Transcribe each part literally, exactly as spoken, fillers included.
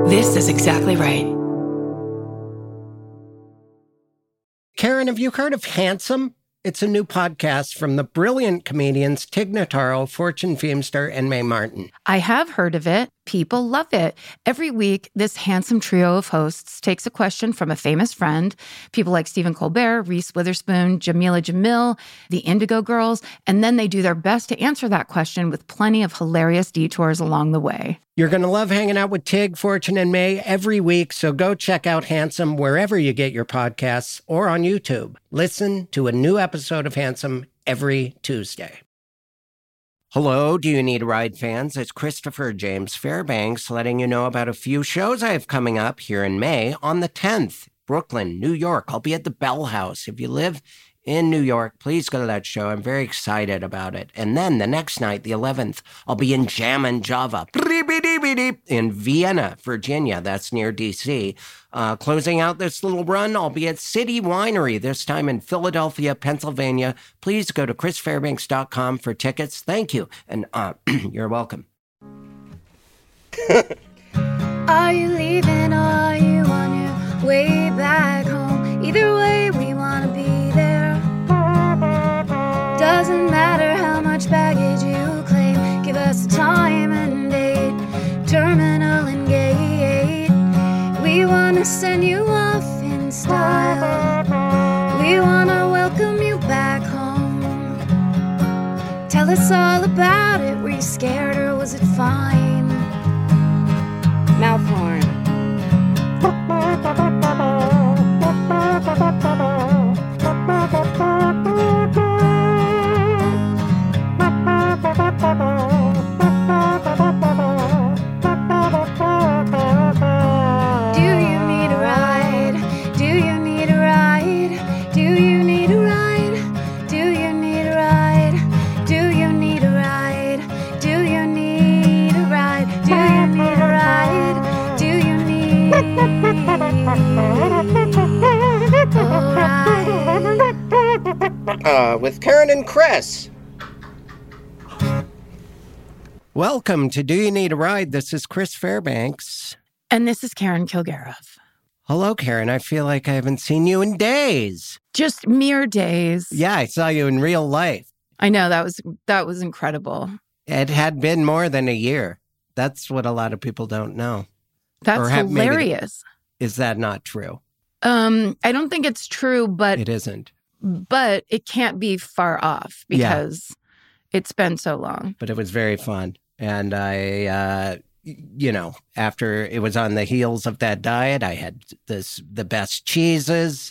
This is exactly right. Karen, have you heard of Handsome? It's a new podcast from the brilliant comedians Tig Notaro, Fortune Feimster, and Mae Martin. I have heard of it. People love it. Every week, this handsome trio of hosts takes a question from a famous friend, people like Stephen Colbert, Reese Witherspoon, Jamila Jamil, the Indigo Girls, and then they do their best to answer that question with plenty of hilarious detours along the way. You're going to love hanging out with Tig, Fortune, and Mae every week, so go check out Handsome wherever you get your podcasts or on YouTube. Listen to a new episode of Handsome every Tuesday. Hello, Do You Need a Ride fans? It's Christopher James Fairbanks letting you know about a few shows I have coming up here in May. On the tenth, Brooklyn, New York. I'll be at the Bell House. If you live in New York, please go to that show. I'm very excited about it. And then the next night, the eleventh, I'll be in Jammin' Java in Vienna, Virginia. That's near D C. Uh, closing out this little run, I'll be at City Winery, this time in Philadelphia, Pennsylvania. Please go to chris fairbanks dot com for tickets. Thank you. And uh, you're welcome. Are you leaving or are you on your way back home? Either way, we want to be there. Doesn't matter how much baggage you claim. Give us a time and date, terminal and gate. We want to send you off in style. We want to welcome you back home. Tell us all about it. Were you scared or was it fine? Mouth horn. Uh, with Karen and Chris. Welcome to Do You Need a Ride? This is Chris Fairbanks. And this is Karen Kilgariff. Hello, Karen. I feel like I haven't seen you in days. Just mere days. Yeah, I saw you in real life. I know, that was that was incredible. It had been more than a year. That's what a lot of people don't know. That's have, hilarious. Maybe, is that not true? Um, I don't think it's true, but it isn't. But it can't be far off because yeah. It's been so long. But it was very fun. And I, uh, you know, after it was on the heels of that diet, I had this the best cheeses.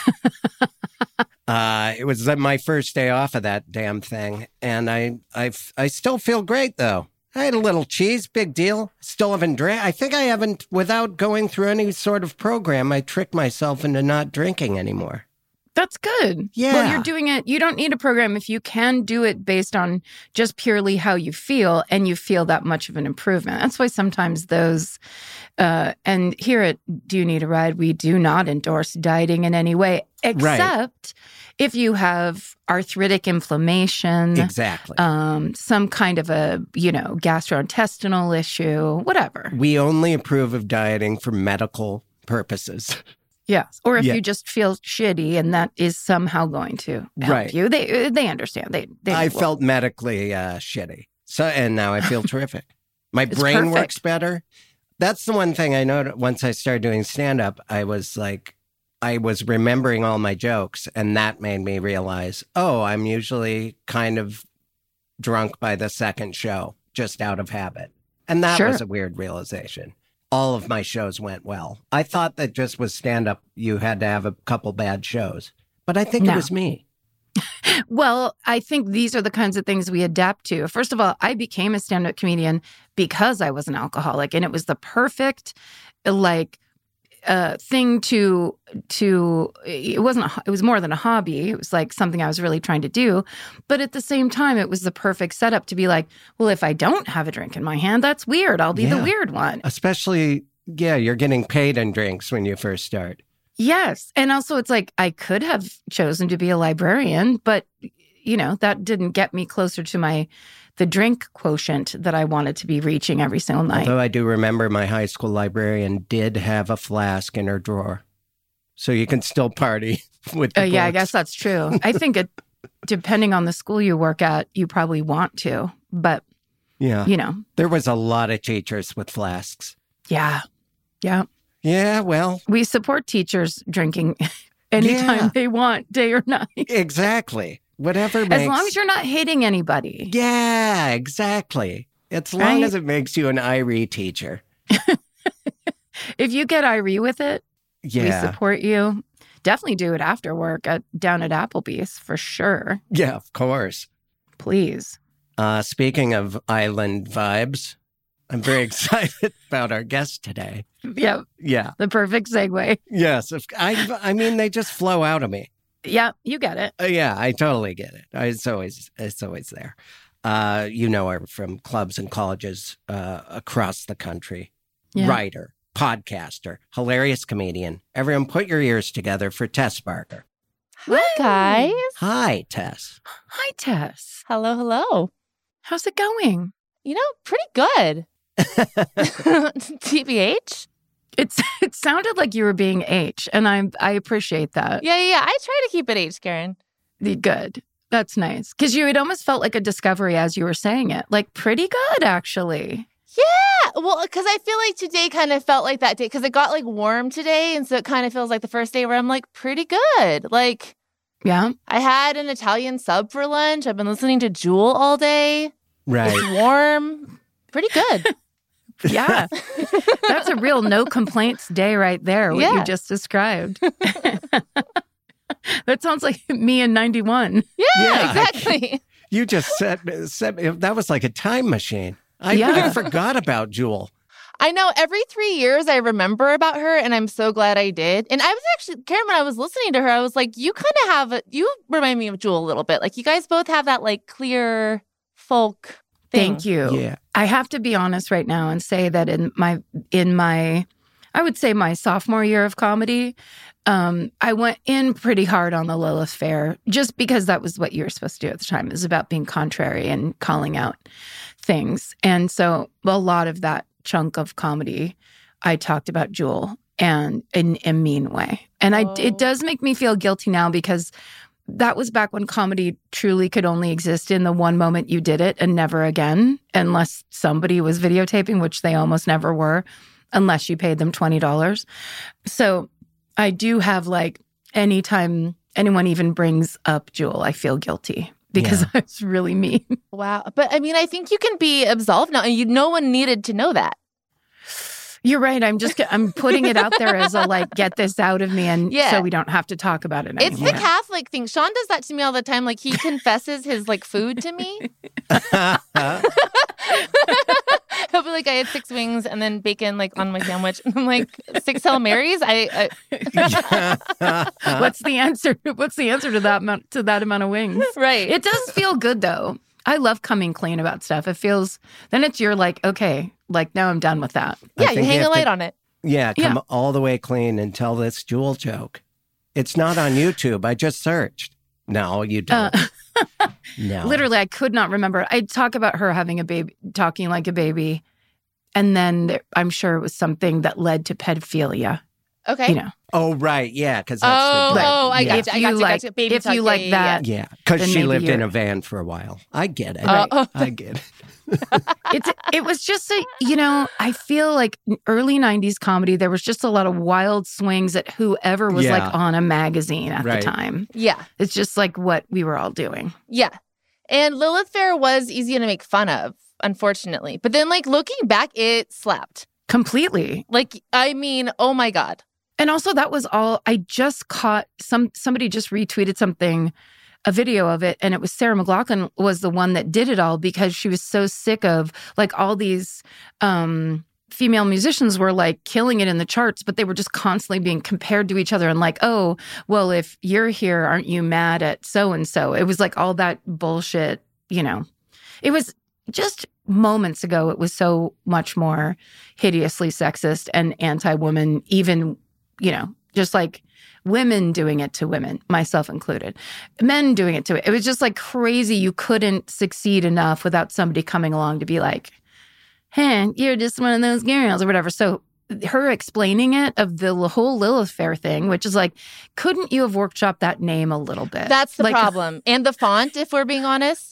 uh, it was my first day off of that damn thing. And I, I, I still feel great, though. I had a little cheese, big deal. Still haven't drank. I think I haven't, without going through any sort of program, I tricked myself into not drinking anymore. That's good. Yeah. Well, you're doing it. You don't need a program if you can do it based on just purely how you feel and you feel that much of an improvement. That's why sometimes those, uh, and here at Do You Need a Ride, we do not endorse dieting in any way, except right. if you have arthritic inflammation. Exactly. Um, some kind of a, you know, gastrointestinal issue, whatever. We only approve of dieting for medical purposes. Yes. Or if yeah. you just feel shitty and that is somehow going to help right. you. They they understand. They, they I will. felt medically uh, shitty. So and now I feel terrific. My it's brain perfect. works better. That's the one thing I know. Once I started doing stand-up, I was like, I was remembering all my jokes. And that made me realize, oh, I'm usually kind of drunk by the second show, just out of habit. And that sure. was a weird realization. All of my shows went well. I thought that just with stand-up, you had to have a couple bad shows. But I think no. it was me. Well, I think these are the kinds of things we adapt to. First of all, I became a stand-up comedian because I was an alcoholic. And it was the perfect, like, uh, thing to, to, it wasn't, a, it was more than a hobby. It was like something I was really trying to do. But at the same time, it was the perfect setup to be like, well, if I don't have a drink in my hand, that's weird. I'll be yeah. the weird one. Especially, yeah, you're getting paid in drinks when you first start. Yes. And also it's like, I could have chosen to be a librarian, but, you know, that didn't get me closer to my the drink quotient that I wanted to be reaching every single night. Although I do remember my high school librarian did have a flask in her drawer. So you can still party with the uh, Yeah, I books. guess that's true. I think it, depending on the school you work at, you probably want to. But, Yeah. you know. There was a lot of teachers with flasks. Yeah. Yeah. Yeah, well, We support teachers drinking anytime Yeah. they want, day or night. exactly. Whatever makes... As long as you're not hitting anybody. Yeah, exactly. As long Right? as it makes you an I R E teacher. If you get I R E with it, we Yeah. support you. Definitely do it after work at down at Applebee's for sure. Yeah, of course. Please. Uh, speaking of island vibes, I'm very excited about our guest today. Yeah, Yeah. the perfect segue. Yes. if- I, I mean, they just flow out of me. Yeah, you get it. Uh, yeah, I totally get it. I- It's always, it's always there. Uh, you know her from clubs and colleges uh, across the country. Yeah. Writer, podcaster, hilarious comedian. Everyone put your ears together for Tess Barker. Hi, guys. Hi, Tess. Hi, Tess. Hello, hello. How's it going? You know, pretty good. T B H? It's it sounded like you were being H, and I I appreciate that. Yeah, yeah, yeah. I try to keep it H, Karen. Good. That's nice. Because you, it almost felt like a discovery as you were saying it. Like, pretty good, actually. Yeah, well, because I feel like today kind of felt like that day because it got like warm today. And so it kind of feels like the first day where I'm like, pretty good. Like, Yeah. I had an Italian sub for lunch. I've been listening to Jewel all day. Right. It's warm. Pretty good. Yeah. That's a real no complaints day right there, what you Yeah. just described. That sounds like me in ninety-one. Yeah, Yeah. exactly. You just said, said that was like a time machine. I, Yeah. I forgot about Jewel. I know every three years I remember about her, and I'm so glad I did. And I was actually, Karen, when I was listening to her, I was like, you kind of have, a, you remind me of Jewel a little bit. Like, you guys both have that, like, clear folk thing. Thank you. Yeah. I have to be honest right now and say that in my in my I would say my sophomore year of comedy, um, I went in pretty hard on the Lilith Fair just because that was what you were supposed to do at the time. It was about being contrary and calling out things. And so a lot of that chunk of comedy, I talked about Jewel and in a mean way. And I Oh. it does make me feel guilty now because that was back when comedy truly could only exist in the one moment you did it and never again, unless somebody was videotaping, which they almost never were, unless you paid them twenty dollars. So I do have like, anytime anyone even brings up Jewel, I feel guilty because Yeah. I was really mean. Wow. But I mean, I think you can be absolved now. And you, no one needed to know that. You're right. I'm just, I'm putting it out there as a like, get this out of me. And Yeah. so we don't have to talk about it It's anymore. the Catholic thing. Sean does that to me all the time. Like, he confesses his like food to me. He'll be like, I had six wings and then bacon like on my sandwich. And I'm like, six Hail Marys? I, I What's the answer? What's the answer to that amount, to that amount of wings? right. It does feel good though. I love coming clean about stuff. It feels, then it's you're like, okay, like now I'm done with that. I yeah, you think hang have a light to- on it. Yeah, come Yeah. all the way clean and tell this Jewel joke. It's not on YouTube. I just searched. No, you don't. Uh, no. Literally, I could not remember. I talk about her having a baby, talking like a baby. And then there, I'm sure it was something that led to pedophilia, Okay. you know. Oh, right. Yeah, because that's Oh, the oh, I yeah. got If you. I you got you. like- Got you. Baby if talk. you Yeah, like yeah, that, yeah. Yeah, because Then she maybe lived in you're- a van for a while. I get it. Uh, oh. I get it. It's it was just a, you know, I feel like early nineties comedy, there was just a lot of wild swings at whoever was Yeah. like on a magazine at Right. the time. Yeah. It's just like what we were all doing. Yeah. And Lilith Fair was easy to make fun of, unfortunately. But then, like, looking back, it slapped. Completely. Like, I mean, oh my God. And also that was all, I just caught some, somebody just retweeted something, a video of it. And it was Sarah McLachlan was the one that did it all because she was so sick of like all these um, female musicians were like killing it in the charts, but they were just constantly being compared to each other and like, oh, well, if you're here, aren't you mad at so-and-so? It was like all that bullshit, you know, it was just moments ago. It was so much more hideously sexist and anti-woman, even, you know, just like women doing it to women, myself included, men doing it to it. It was just like crazy. You couldn't succeed enough without somebody coming along to be like, hey, you're just one of those girls or whatever. So her explaining it of the whole Lilith Fair thing, which is like, couldn't you have workshopped that name a little bit? That's the like, problem. And the font, if we're being honest.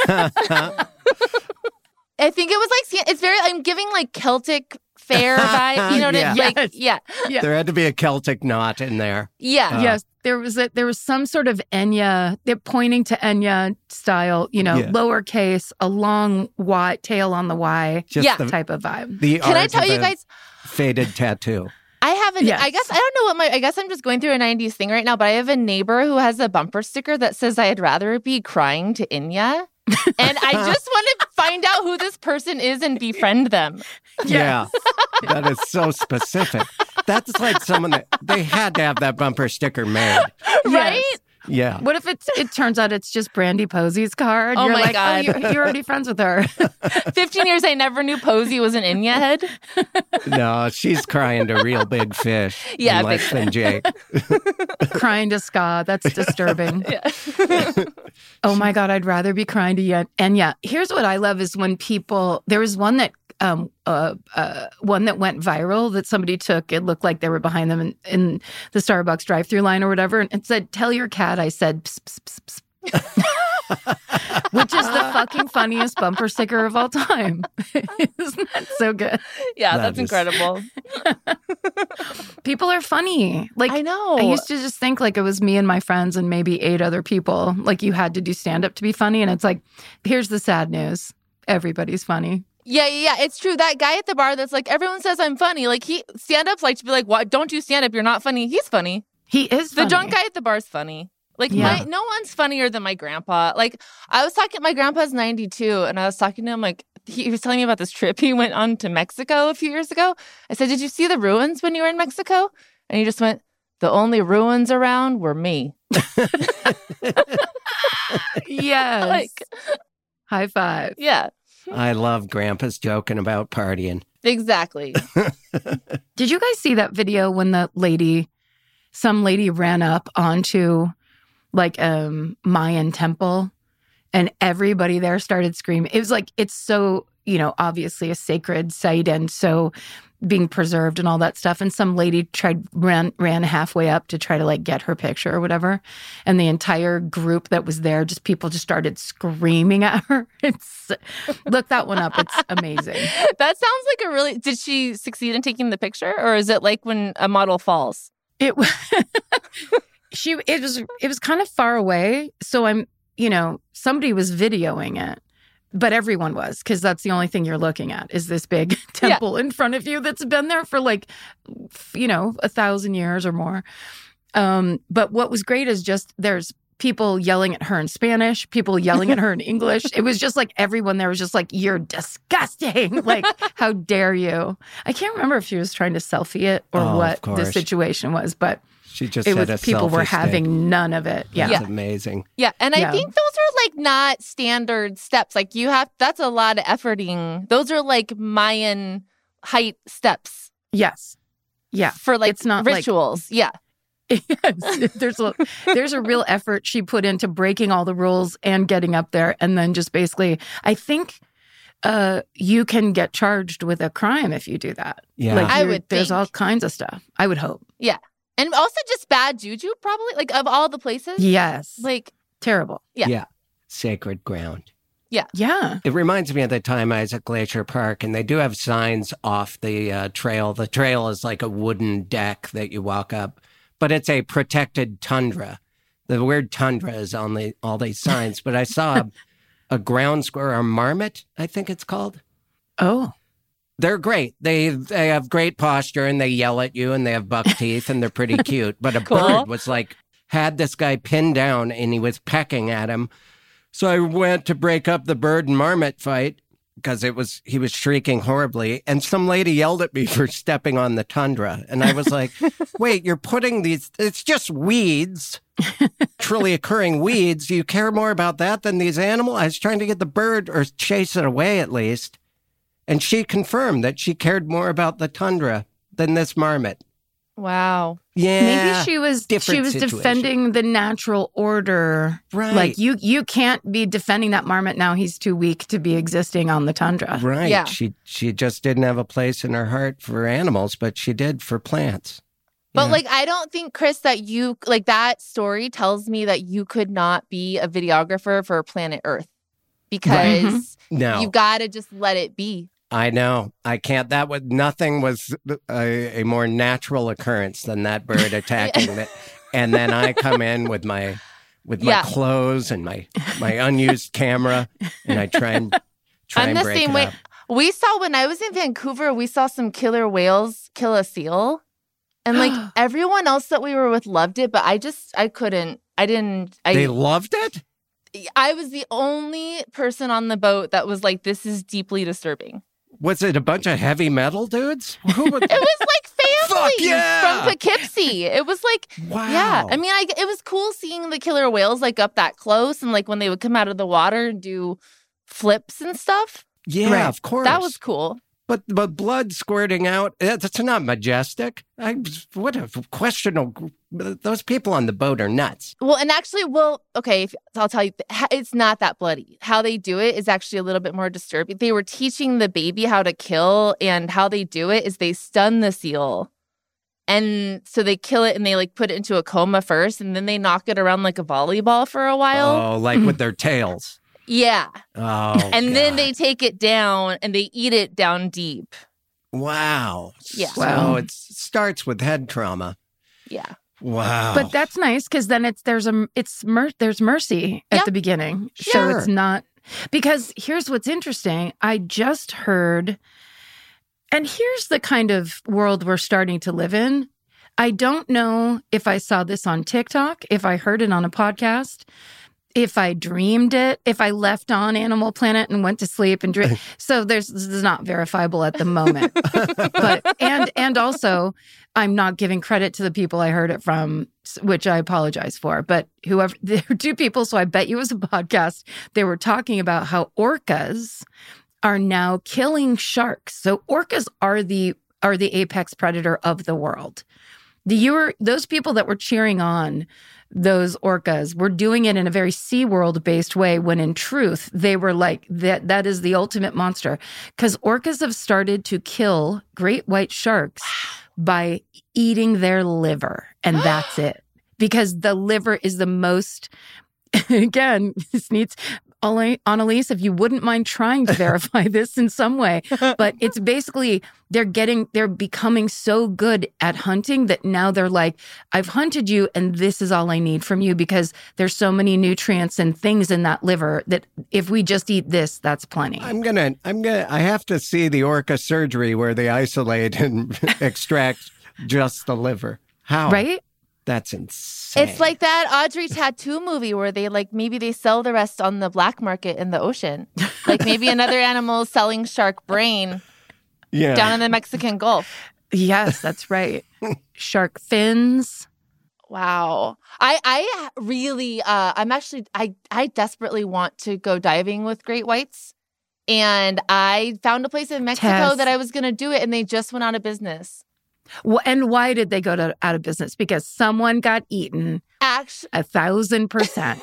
I think it was like, it's very, I'm giving like Celtic fair vibe. You know what Yeah. I mean? Like, Yes. yeah. Yeah. There had to be a Celtic knot in there. Yeah. Uh, Yes, there was a, there was some sort of Enya, they're pointing to Enya style, you know, Yeah. lowercase, a long Y, tail on the Y Just Yeah. the, type of vibe. the Can I art tell of you a guys, faded tattoo. I have a, Yes. I guess, I don't know what my, I guess I'm just going through a nineties thing right now, but I have a neighbor who has a bumper sticker that says, I'd rather be crying to Inya. And I just want to find out who this person is and befriend them. Yeah. That is so specific. That's like someone that they had to have that bumper sticker made. Right? Yes. Yeah. What if it's, it turns out it's just Brandy Posey's card? Oh You're my like, God. oh, you're, you're already friends with her. fifteen years, I never knew Posey was an Inya head. No, she's crying to real big fish. Yeah, and less big than Jake. Crying to ska. That's disturbing. Yeah. Oh my God, I'd rather be crying to Yen. And yeah, here's what I love is when people, there was one that, um, uh, uh, one that went viral that somebody took. It looked like they were behind them in, in the Starbucks drive-through line or whatever. And it said, tell your cat I said, pss, pss, pss, pss. Which is the fucking funniest bumper sticker of all time. Isn't that so good? Yeah, That that's is- incredible. People are funny. Like, I know. I used to just think like it was me and my friends and maybe eight other people. Like you had to do stand-up to be funny. And it's like, here's the sad news. Everybody's funny. Yeah, yeah, yeah, it's true. That guy at the bar that's like, everyone says I'm funny. Like, he, stand-ups like to be like, what? Don't do stand-up. You're not funny. He's funny. He is The funny. drunk guy at the bar is funny. Like, Yeah. my, no one's funnier than my grandpa. Like, I was talking, my grandpa's ninety-two, and I was talking to him, like, he was telling me about this trip he went on to Mexico a few years ago. I said, did you see the ruins when you were in Mexico? And he just went, the only ruins around were me. Yes. Like, High five. yeah, I love Grandpa's joking about partying. exactly. Did you guys see that video when the lady, some lady ran up onto like a um, Mayan temple and everybody there started screaming? It was like, it's so, you know, obviously a sacred site and so being preserved and all that stuff. And some lady tried, ran, ran halfway up to try to like get her picture or whatever. And the entire group that was there, just people just started screaming at her. It's, look that one up. It's amazing. That sounds like a really, did she succeed in taking the picture? Or is it like when a model falls? It was she it was it was kind of far away, so I'm, you know, somebody was videoing it, but everyone was, because that's the only thing you're looking at is this big temple in front of you that's been there for like, you know, a thousand years or more. Um, but what was great is just there's people yelling at her in Spanish, people yelling at her in English. It was just like everyone there was just like, you're disgusting. Like, how dare you? I can't remember if she was trying to selfie it or Oh, of what the course. situation was, but She just it said was a people were selfie having stick. none of it. Yeah. That's amazing. Yeah. And I Yeah. think those are like not standard steps. Like, you have, that's a lot of efforting. Those are like Mayan height steps Yes. Yeah. for like It's not like- rituals. Yeah. Yes. There's a there's a real effort she put into breaking all the rules and getting up there, and then just basically, I think uh, you can get charged with a crime if you do that. Yeah. Like I you're- would There's think. all kinds of stuff. I would hope. And also just bad juju, probably, like, of all the places. Yes. Like, Terrible. Yeah. Sacred ground. Yeah. It reminds me of the time I was at Glacier Park, and they do have signs off the uh, trail. The trail is like a wooden deck that you walk up, but it's a protected tundra. The word tundra is on the, all these signs, but I saw a, a ground squirrel, or marmot, I think it's called. Oh. They're great. They they have great posture, and they yell at you, and they have buck teeth, and they're pretty cute. But a Cool. bird was like, had this guy pinned down, and he was pecking at him. So I went to break up the bird and marmot fight because it was he was shrieking horribly, and some lady yelled at me for stepping on the tundra, and I was like, "Wait, you're putting these? It's just weeds, naturally occurring weeds. You care more about that than these animals?" I was trying to get the bird or chase it away at least, and she confirmed that she cared more about the tundra than this marmot. Wow. Yeah. Maybe she was different she was situation. defending the natural order. Right. Like you you can't be defending that marmot now. He's too weak to be existing on the tundra. Right. Yeah. She she just didn't have a place in her heart for animals, but she did for plants. But Yeah. like, I don't think, Chris, that you, like that story tells me that you could not be a videographer for planet Earth because Right. No. you've got to just let it be. I know. I can't. That was nothing was a, a more natural occurrence than that bird attacking it. And then I come in with my with my Yeah. clothes and my my unused camera, and I try and try I'm and the break same it way. up. We saw when I was in Vancouver, we saw some killer whales kill a seal. And like everyone else that we were with loved it, but I just, I couldn't, I didn't, I, They loved it. I was the only person on the boat that was like, this is deeply disturbing. Was it a bunch of heavy metal dudes? Who would, It was like Fuck families yeah! from Poughkeepsie. It was like, wow. yeah. I mean, I, it was cool seeing the killer whales like up that close and like when they would come out of the water and do flips and stuff. yeah, Right. of course. That was cool. But but blood squirting out. That's not majestic. I what a questionable. Those people on the boat are nuts. Well, and actually, well, okay, if, I'll tell you, it's not that bloody. How they do it is actually a little bit more disturbing. They were teaching the baby how to kill, and how they do it is they stun the seal. And so they kill it and they like put it into a coma first, and then they knock it around like a volleyball for a while. Oh, like with their tails. Yeah. Oh, And then God. they take it down and they eat it down deep. Wow. Yeah. So Wow. it starts with head trauma. Yeah. Wow. But that's nice because then it's there's a it's mer- there's mercy at Yeah. the beginning, so Sure. it's not because here's what's interesting. I just heard, and here's the kind of world we're starting to live in. I don't know if I saw this on TikTok, if I heard it on a podcast, if I dreamed it, if I left on Animal Planet and went to sleep and dream. So there's this is not verifiable at the moment. But and and also I'm not giving credit to the people I heard it from, which I apologize for. But whoever there were two people, so I bet you it was a podcast. They were talking about how orcas are now killing sharks. So orcas are the are the apex predator of the world. The you were those people that were cheering on those orcas were doing it in a very SeaWorld based way when in truth they were like that that is the ultimate monster because orcas have started to kill great white sharks by eating their liver and that's it because the liver is the most again this needs Annalise, if you wouldn't mind trying to verify this in some way, but it's basically they're getting, they're becoming so good at hunting that now they're like, I've hunted you and this is all I need from you because there's so many nutrients and things in that liver that if we just eat this, that's plenty. I'm gonna, I'm gonna, I have to see the orca surgery where they isolate and extract just the liver. How? Right? That's insane. It's like that Audrey Tattoo movie where they like maybe they sell the rest on the black market in the ocean. Like maybe another animal is selling shark brain yeah. down in the Mexican Gulf. Yes, that's right. Shark fins. Wow. I I really uh I'm actually I I desperately want to go diving with great whites. And I found a place in Mexico Tess. that I was going to do it and they just went out of business. Well, and why did they go to, out of business? Because someone got eaten Actually, a thousand percent.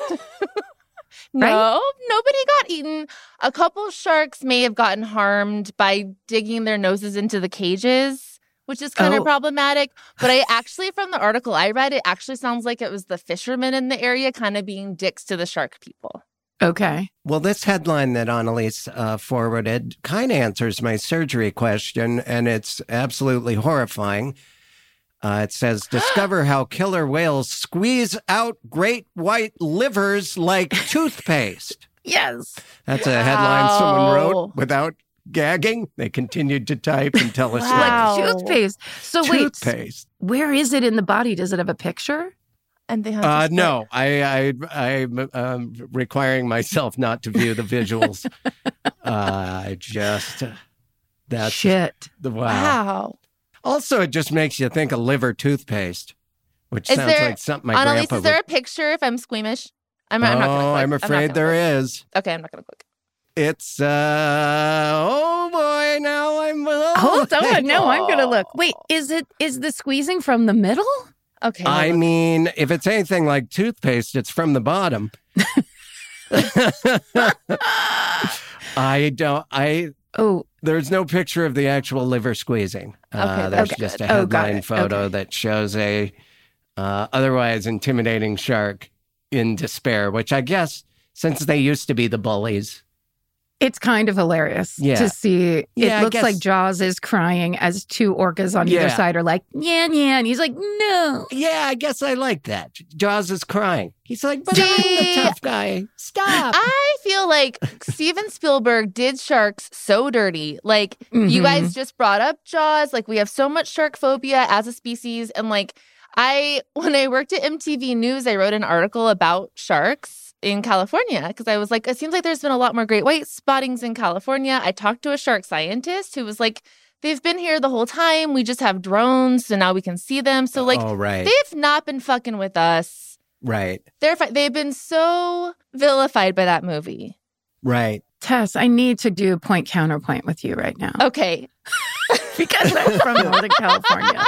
no, nobody got eaten. A couple sharks may have gotten harmed by digging their noses into the cages, which is kind of Oh. problematic. But I actually, from the article I read, it actually sounds like it was the fishermen in the area kind of being dicks to the shark people. Okay. Well, this headline that Annalise uh, forwarded kind of answers my surgery question, and it's absolutely horrifying. Uh, it says, discover how killer whales squeeze out great white livers like toothpaste. Yes. That's a headline someone wrote Wow. without gagging. They continued to type until it's Wow. Like toothpaste. So wait, toothpaste. where is it in the body? Does it have a picture? And they have Uh, to no, I, I, I'm um, requiring myself not to view the visuals. uh, I just, that's Shit. the wow. Wow. Also, it just makes you think of liver toothpaste, which Is sounds there- like something my Annalise, grandpa is there would. a picture if I'm squeamish? I'm, I'm not going to Oh, click. I'm not afraid gonna there click. is. Okay, I'm not going to click. It's, uh, oh boy, now I'm... Oh, Hold on. No, I'm going to look. Wait, is it is the squeezing from the middle? Okay. I hold on. mean, if it's anything like toothpaste, it's from the bottom. I don't, I, Oh, there's no picture of the actual liver squeezing. Uh, Okay, there's that's just good. a Oh, got headline it. photo Okay. that shows a uh, otherwise intimidating shark in despair, which I guess, since they used to be the bullies. it's kind of hilarious Yeah. to see. It Yeah, I looks guess- like Jaws is crying as two orcas on either Yeah. side are like, yeah, yeah. And he's like, no. Yeah, I guess I like that. Jaws is crying. He's like, but I'm the See, tough guy. Stop. I feel like Steven Spielberg did sharks so dirty. Like, you Mhm. guys just brought up Jaws. Like, we have so much shark phobia as a species. And, like, I, when I worked at M T V News, I wrote an article about sharks in California because I was like, it seems like there's been a lot more great white spottings in California. I talked to a shark scientist who was like, they've been here the whole time. We just have drones, so now we can see them. So, like, oh, right. they've not been fucking with us. Right. They're fi- they've been so vilified by that movie. Right. Tess, I need to do point counterpoint with you right now Okay. because I'm from Northern California.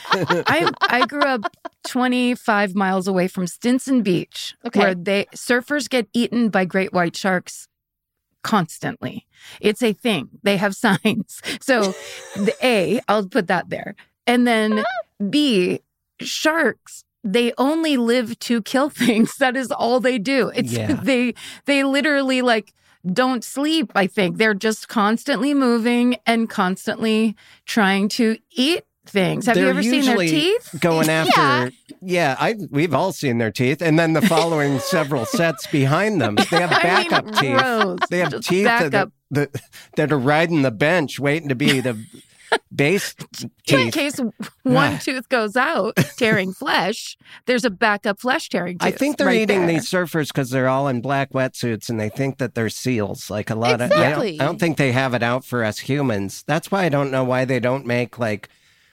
I I grew up twenty-five miles away from Stinson Beach, Okay. where they surfers get eaten by great white sharks constantly. It's a thing. They have signs. So, the A, I'll put that there, and then B, sharks. They only live to kill things. That is all they do. It's Yeah. they they literally like don't sleep, I think. They're just constantly moving and constantly trying to eat things. Have you They're ever seen their usually teeth? Going after, yeah, I we've all seen their teeth, and then the following several sets behind them, they have I mean, backup teeth. gross. They have Just teeth that, backup. that, that are riding the bench, waiting to be the base In teeth. case one Ah. tooth goes out, tearing flesh, there's a backup flesh tearing tooth. I think they're right eating there. these surfers because they're all in black wetsuits, and they think that they're seals. Like a lot of, I Exactly. don't, I don't think they have it out for us humans. That's why I don't know why they don't make like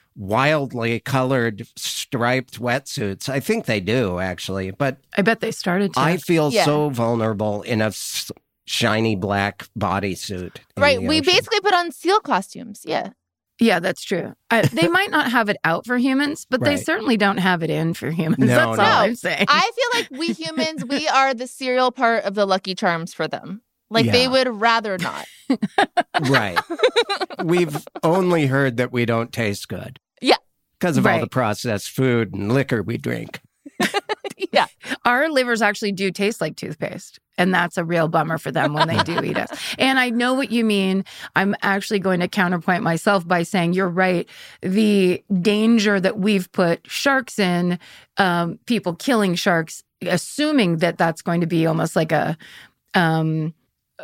wildly colored striped wetsuits. I think they do actually, but I bet they started to. I feel Yeah. so vulnerable in a s- shiny black bodysuit. in Right. the We ocean. basically put on seal costumes. Yeah. Yeah, that's true. I, they might not have it out for humans, but they Right. certainly don't have it in for humans. No, that's no. all I'm saying. I feel like we humans, we are the cereal part of the Lucky Charms for them. Like, they Yeah. would rather not. Right. We've only heard that we don't taste good. Yeah. Because of all Right. the processed food and liquor we drink. Yeah. Our livers actually do taste like toothpaste. And that's a real bummer for them when they do eat us. And I know what you mean. I'm actually going to counterpoint myself by saying you're right. The danger that we've put sharks in, um, people killing sharks, assuming that that's going to be almost like a um,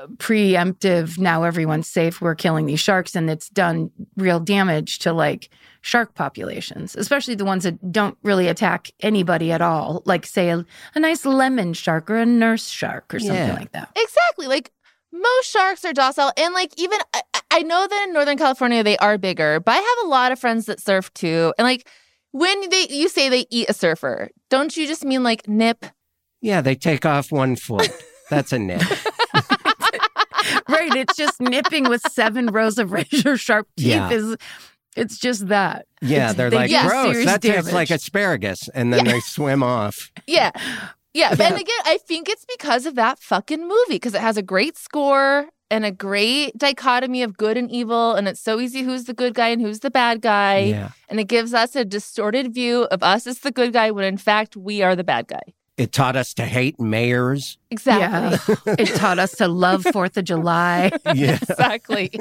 preemptive, now everyone's safe, we're killing these sharks, and it's done real damage to like shark populations, especially the ones that don't really attack anybody at all, like say a, a nice lemon shark or a nurse shark or something Yeah. like that. Exactly. Like, most sharks are docile. And, like, even I, I know that in Northern California, they are bigger, but I have a lot of friends that surf too. And, like, when they you say they eat a surfer, don't you just mean like nip? Yeah, they take off one foot. That's a nip. Right, it's just nipping with seven rows of razor sharp teeth. Yeah. Is it's just that. Yeah, It's- they're they like, do gross, serious that tastes damage. like asparagus. And then they swim off. Yeah. Yeah. Yeah. And again, I think it's because of that fucking movie, because it has a great score and a great dichotomy of good and evil. And it's so easy who's the good guy and who's the bad guy. Yeah. And it gives us a distorted view of us as the good guy when in fact we are the bad guy. It taught us to hate mayors. Exactly. Yeah. It taught us to love Fourth of July. Yeah. Exactly.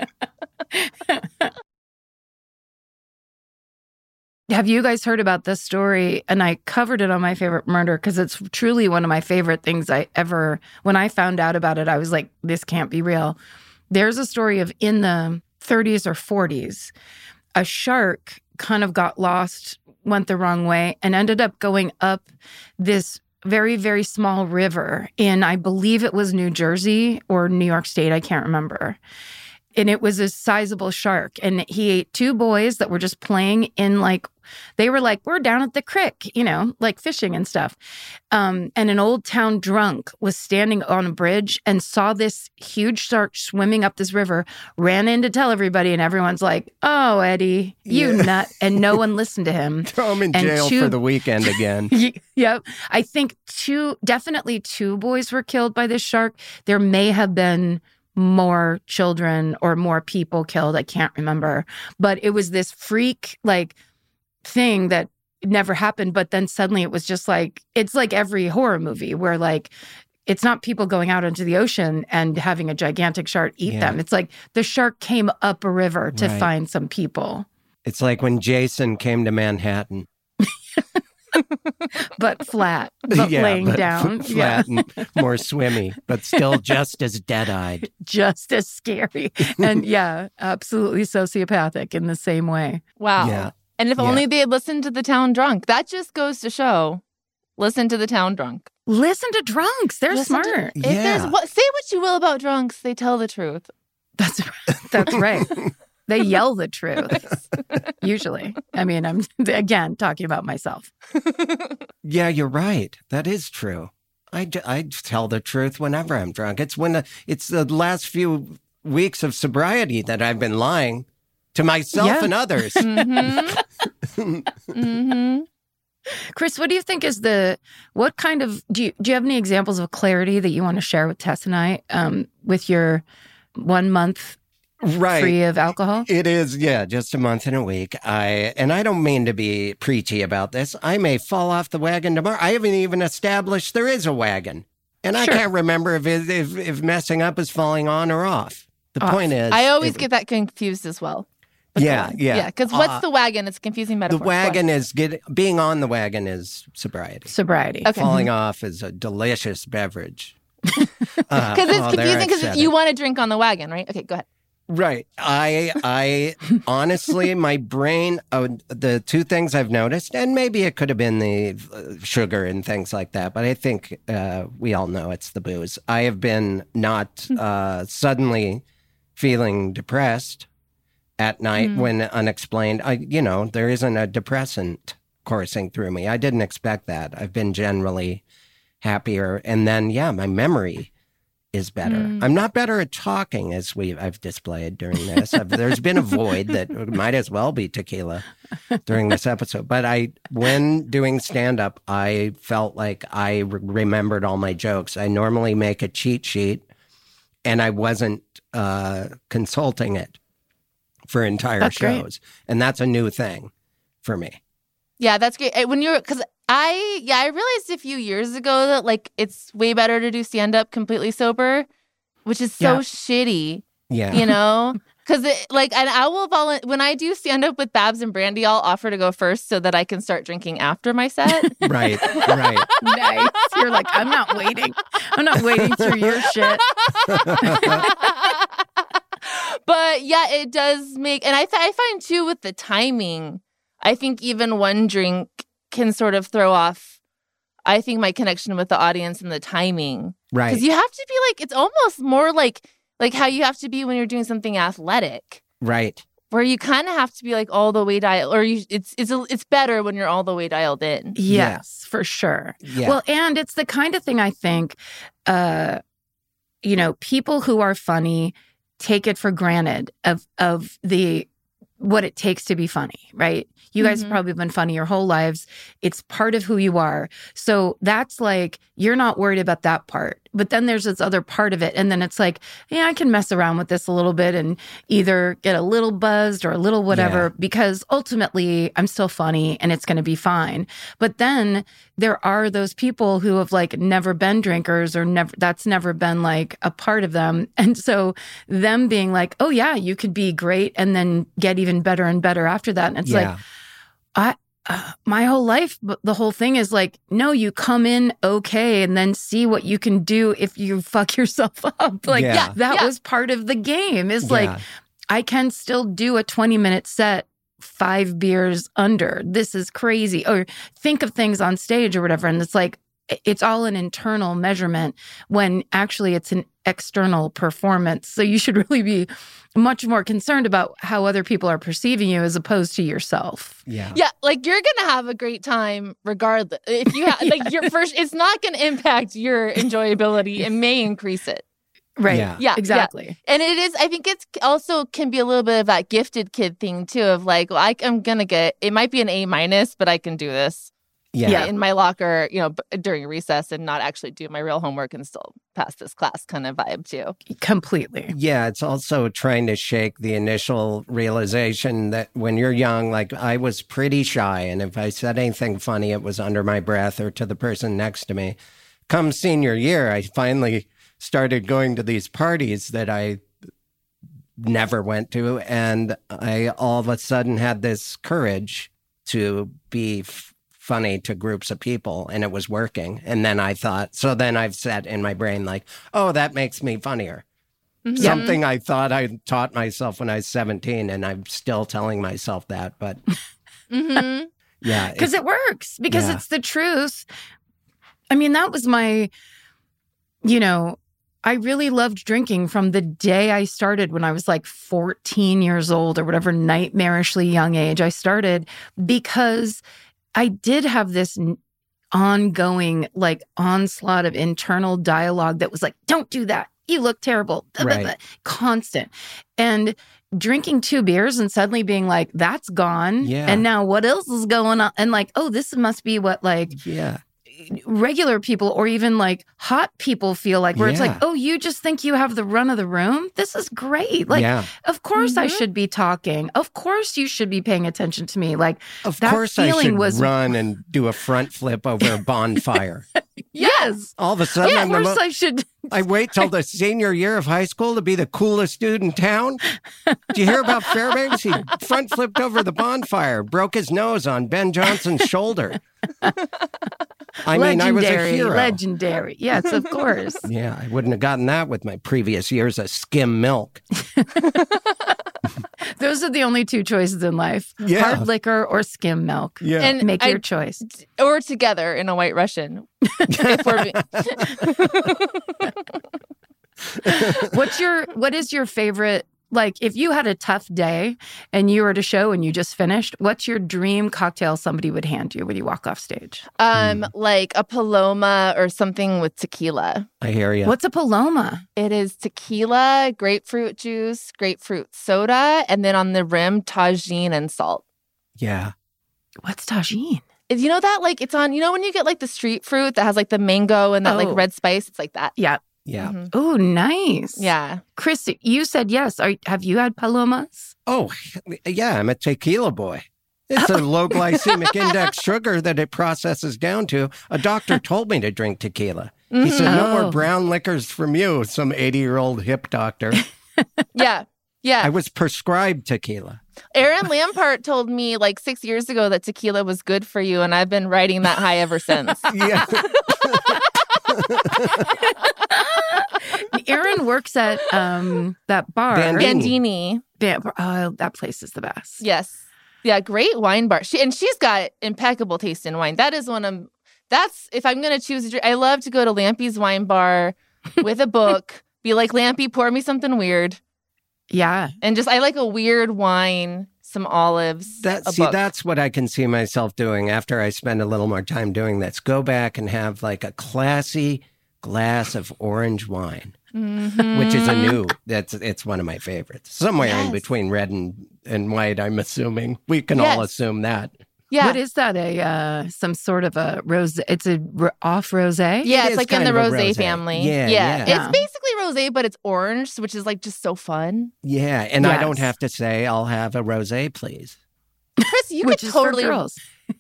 Have you guys heard about this story? And I covered it on My Favorite Murder because it's truly one of my favorite things I ever, when I found out about it, I was like, this can't be real. There's a story of in the thirties or forties, a shark kind of got lost, went the wrong way, and ended up going up this very, very small river in, I believe it was New Jersey or New York State. I can't remember. And it was a sizable shark. And he ate two boys that were just playing in like, they were like, we're down at the creek, you know, like fishing and stuff. Um, and an old town drunk was standing on a bridge and saw this huge shark swimming up this river, ran in to tell everybody. And everyone's like, oh, Eddie, you Yeah. nut. And no one listened to him. Throw him in And jail two- for the weekend again. Yep. I think two, definitely two boys were killed by this shark. There may have been more children or more people killed. I can't remember. But it was this freak like thing that never happened. But then suddenly it was just like, it's like every horror movie where like, it's not people going out into the ocean and having a gigantic shark eat Yeah. them. It's like the shark came up a river to Right. find some people, It's like when Jason came to Manhattan. but flat, but Yeah, laying but down. f- Yeah. flat and more swimmy, but still just as dead-eyed. Just as scary. And yeah, absolutely sociopathic in the same way. Wow. Yeah. And if Yeah. only they had listened to the town drunk. That just goes to show. Listen to the town drunk. Listen to drunks. They're Listen to- smart. If Yeah. there's what, say what you will about drunks, they tell the truth. That's that's right. They yell the truth, usually. I mean, I'm, again, talking about myself. Yeah, you're right. That is true. I, d- I tell the truth whenever I'm drunk. It's when the, it's the last few weeks of sobriety that I've been lying to myself Yeah. and others. Mm-hmm. mm-hmm. Chris, what do you think is the, what kind of, do you, do you have any examples of clarity that you want to share with Tess and I um, with your one month Right. free of alcohol? It is, yeah, just a month and a week. I and I don't mean to be preachy about this. I may fall off the wagon tomorrow. I haven't even established there is a wagon, and I Sure. can't remember if it, if if messing up is falling on or off. The Off. point is, I always it- get that confused as well. But go Yeah, on. yeah. Yeah, because what's Uh, the wagon? It's a confusing the metaphor. Go wagon ahead. is get being on the wagon is sobriety. Sobriety. Okay. Falling off is a delicious beverage. Because Because it's confusing because you want to drink on the wagon, right? Okay, go ahead. Right. I, I honestly, my brain, uh, the two things I've noticed, and maybe it could have been the uh, sugar and things like that, but I think uh, we all know it's the booze. I have been not uh, suddenly feeling depressed at night Mm. when unexplained. I, you know, there isn't a depressant coursing through me. I didn't expect that. I've been generally happier. And then, yeah, my memory is better. Mm. I'm not better at talking as we I've displayed during this. I've, there's been a void that might as well be tequila during this episode. But I, when doing stand up, I felt like I re- remembered all my jokes. I normally make a cheat sheet, and I wasn't uh, consulting it for entire That's great. shows, and that's a new thing for me. Yeah, that's great. Uh, When you're, because I, yeah, I realized a few years ago that like it's way better to do stand up completely sober, which is so Yeah. shitty, Yeah. you know? Because like, and I will volunteer when I do stand up with Babs and Brandy, I'll offer to go first so that I can start drinking after my set. Right. Right. Nice. You're like, I'm not waiting. I'm not waiting through your shit. But yeah, it does make, and I th- I find too with the timing, I think even one drink can sort of throw off, I think, my connection with the audience and the timing. Right. Because you have to be like, it's almost more like like how you have to be when you're doing something athletic, Right. where you kind of have to be like all the way dialed, or you, it's it's a, it's better when you're all the way dialed in. Yes, for sure. Yeah. Well, and it's the kind of thing I think, uh, you know, people who are funny take it for granted of of the what it takes to be funny, right? You guys Mhm. have probably been funny your whole lives. It's part of who you are. So that's like, you're not worried about that part. But then there's this other part of it. And then it's like, yeah, I can mess around with this a little bit and either get a little buzzed or a little whatever, Yeah. because ultimately I'm still funny and it's going to be fine. But then there are those people who have like never been drinkers or never, that's never been like a part of them. And so them being like, oh yeah, you could be great and then get even better and better after that. And it's yeah. like, I, uh, my whole life, but the whole thing is like, no, you come in okay and then see what you can do if you fuck yourself up. Like, Yeah. yeah, that Yeah. was part of the game. It's Yeah. like, I can still do a twenty minute set, five beers under. This is crazy. Or think of things on stage or whatever. And it's like, it's all an internal measurement when actually it's an external performance. So you should really be much more concerned about how other people are perceiving you as opposed to yourself. Yeah. Yeah, like you're gonna have a great time regardless. If you have like your first, it's not gonna impact your enjoyability. It may increase it. Right. Yeah. Yeah, Exactly. yeah. And it is, I think it's also can be a little bit of that gifted kid thing too of like, well, I, I'm going to get, it might be an A minus, but I can do this Yeah. Yeah. in my locker, you know, b- during recess and not actually do my real homework and still pass this class kind of vibe too. Completely. Yeah, it's also trying to shake the initial realization that when you're young, like I was pretty shy. And if I said anything funny, it was under my breath or to the person next to me. Come senior year, I finally started going to these parties that I never went to. And I all of a sudden had this courage to be f- funny to groups of people, and it was working. And then I thought, so then I've said in my brain, like, oh, that makes me funnier. Mhm. Something I thought I taught myself when I was seventeen, and I'm still telling myself that. But Mhm. yeah, Because it- it works, because Yeah. it's the truth. I mean, that was my, you know, I really loved drinking from the day I started when I was like fourteen years old or whatever nightmarishly young age I started, because I did have this n- ongoing like onslaught of internal dialogue that was like, don't do that. You look terrible. Blah, blah, Right. blah. Constant. And drinking two beers and suddenly being like, that's gone. Yeah. And now what else is going on? And like, oh, this must be what like yeah, regular people or even like hot people feel like, where it's like, Yeah. oh, you just think you have the run of the room? This is great. Like, yeah. of course I Mhm. should be talking. Of course you should be paying attention to me. Like, Of that course, I feeling should was- run and do a front flip over a bonfire. yes. All of a sudden, Of I'm the course mo- I should. I wait till the senior year of high school to be the coolest dude in town. Did you hear about Fairbanks? He front flipped over the bonfire, broke his nose on Ben Johnson's shoulder. I mean, I was a Legendary, hero. legendary. Yes, of course. Yeah, I wouldn't have gotten that with my previous years of skim milk. Those are the only two choices in life. Yeah. Hard liquor or skim milk. Yeah. And Make I- your choice. or together in a White Russian. If we're be- What's your what is your favorite, like if you had a tough day and you were at a show and you just finished, what's your dream cocktail somebody would hand you when you walk off stage? um, like a Paloma or something with tequila. I hear you. What's a Paloma? It is tequila, grapefruit juice, grapefruit soda, and then on the rim, tagine and salt. Yeah. What's tagine? You know that like it's on, you know when you get like the street fruit that has like the mango and that Oh. like red spice? It's like that. Yeah. Yeah. Mhm. Oh, nice. Yeah. Chris, you said yes. Are, have you had Palomas? Oh, yeah, I'm a tequila boy. It's a low glycemic index sugar that it processes down to. A doctor told me to drink tequila. He said, no Oh. more brown liquors from you, some eighty-year-old hip doctor. Yeah. Yeah. I was prescribed tequila. Aaron Lampart told me like six years ago that tequila was good for you, and I've been riding that high ever since. Yeah. Aaron works at um, that bar. Bandini. Bandini. Ba- oh, that place is the best. Yes. Yeah, great wine bar. She and she's got impeccable taste in wine. That is one of that's if I'm gonna choose a drink. I love to go to Lampy's wine bar with a book, be like, Lampy, pour me something weird. Yeah. And just I like a weird wine, some olives. That, a see, book. that's what I can see myself doing after I spend a little more time doing this. Go back and have like a classy glass of orange wine, Mhm. which is a new, that's it's one of my favorites. Somewhere in Yes. between red and, and white, I'm assuming. We can all Yes. assume that. Yeah. What is that? A uh, some sort of a rose? It's a r- off rosé. Yeah, It it's is like in kind the of a rosé rosé. family. Yeah, yeah. yeah. Yeah. It's basically rosé, but it's orange, which is like just so fun. Yeah, and I don't Yes. have to say, I'll have a rosé, please. Chris, you which could is totally for girls.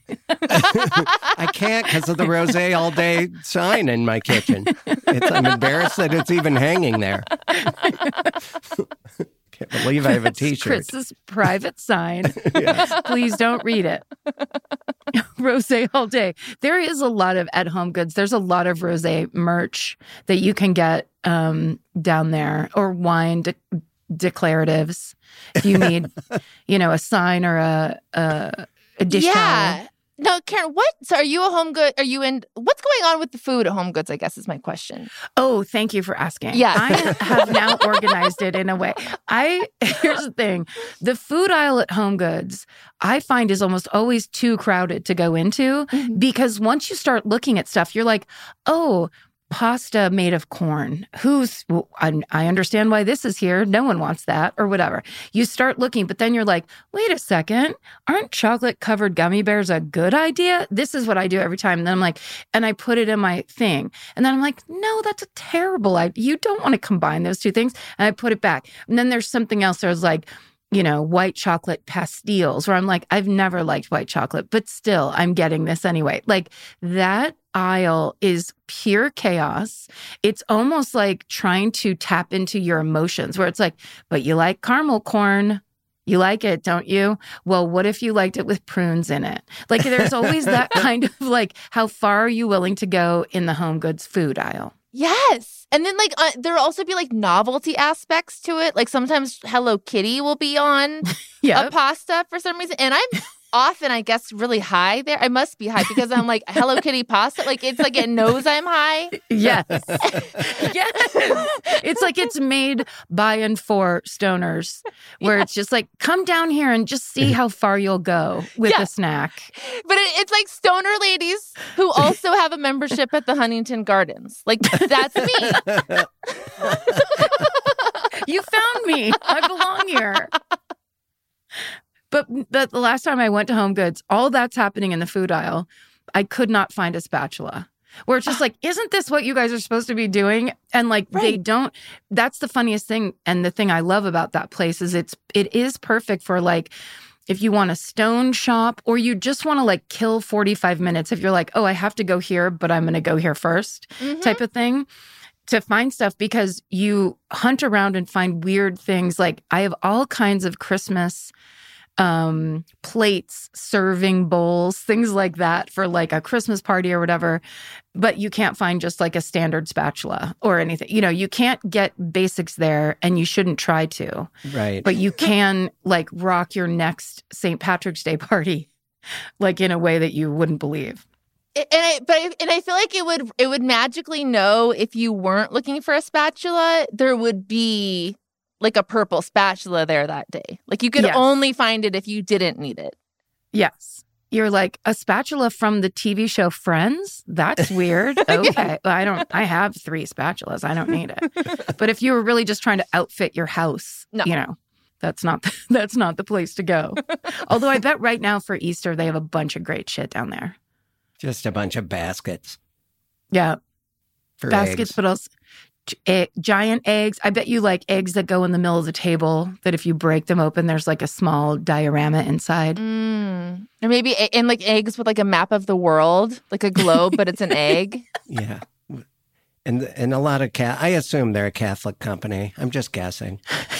I can't because of the rosé all day sign in my kitchen. It's, I'm embarrassed that it's even hanging there. Can't believe I have a It's T-shirt. Chris's private sign. Yeah. Please don't read it. Rosé all day. There is a lot of at-home goods. There's a lot of rosé merch that you can get um, down there, or wine de- declaratives. If you need, you know, a sign or a a, a dish yeah. No, Karen, what? So are you a Home Good? Are you in? What's going on with the food at Home Goods, I guess is my question. Oh, thank you for asking. Yeah. I have now organized it in a way. I, here's the thing. The food aisle at Home Goods, I find is almost always too crowded to go into Mhm. because once you start looking at stuff, you're like, oh, pasta made of corn. Who's, well, I, I understand why this is here. No one wants that or whatever. You start looking, but then you're like, wait a second. Aren't chocolate covered gummy bears a good idea? This is what I do every time. And then I'm like, and I put it in my thing. And then I'm like, no, that's a terrible idea. You don't want to combine those two things. And I put it back. And then there's something else. There's like, you know, white chocolate pastilles where I'm like, I've never liked white chocolate, but still I'm getting this anyway. Like that aisle is pure chaos. It's almost like trying to tap into your emotions where it's like, but you like caramel corn. You like it, don't you? Well, what if you liked it with prunes in it? Like there's always that kind of like, how far are you willing to go in the Home Goods food aisle? Yes. And then like uh, there'll also be like novelty aspects to it. Like sometimes Hello Kitty will be on Yeah. a pasta for some reason. And I'm often, I guess, really high there. I must be high because I'm like Hello Kitty pasta. Like it's like it knows I'm high. Yes. Yes. It's like it's made by and for stoners where Yeah. it's just like, come down here and just see how far you'll go with Yeah. a snack. But it, it's like stoner ladies who also have a membership at the Huntington Gardens. Like that's me. You found me. I belong here. But the, the last time I went to Home Goods, all that's happening in the food aisle. I could not find a spatula. Where it's just like, isn't this what you guys are supposed to be doing? And like Right. they don't. That's the funniest thing, and the thing I love about that place is it's it is perfect for like if you want a stone shop or you just want to like kill forty-five minutes. If you're like, oh, I have to go here, but I'm going to go here first, Mhm. type of thing. To find stuff because you hunt around and find weird things. Like I have all kinds of Christmas um plates, serving bowls, things like that for like a Christmas party or whatever, but you can't find just like a standard spatula or anything. You know, you can't get basics there and you shouldn't try to, Right. but you can like rock your next Saint Patrick's Day party like in a way that you wouldn't believe. And I, but I, and I feel like it would it would magically know if you weren't looking for a spatula, there would be like a purple spatula there that day. Like you could Yes. only find it if you didn't need it. Yes. You're like, a spatula from the T V show Friends? That's weird. Okay. Well, I don't, I have three spatulas. I don't need it. But if you were really just trying to outfit your house, No. you know, that's not, that's not the place to go. Although I bet right now for Easter, they have a bunch of great shit down there. Just a bunch of baskets Yeah. for Baskets, eggs. but also gi- giant eggs. I bet you like eggs that go in the middle of the table that if you break them open, there's like a small diorama inside. Mm. Or maybe a- and like eggs with like a map of the world, like a globe, but it's an egg. Yeah. And and a lot of cat. I assume they're a Catholic company. I'm just guessing.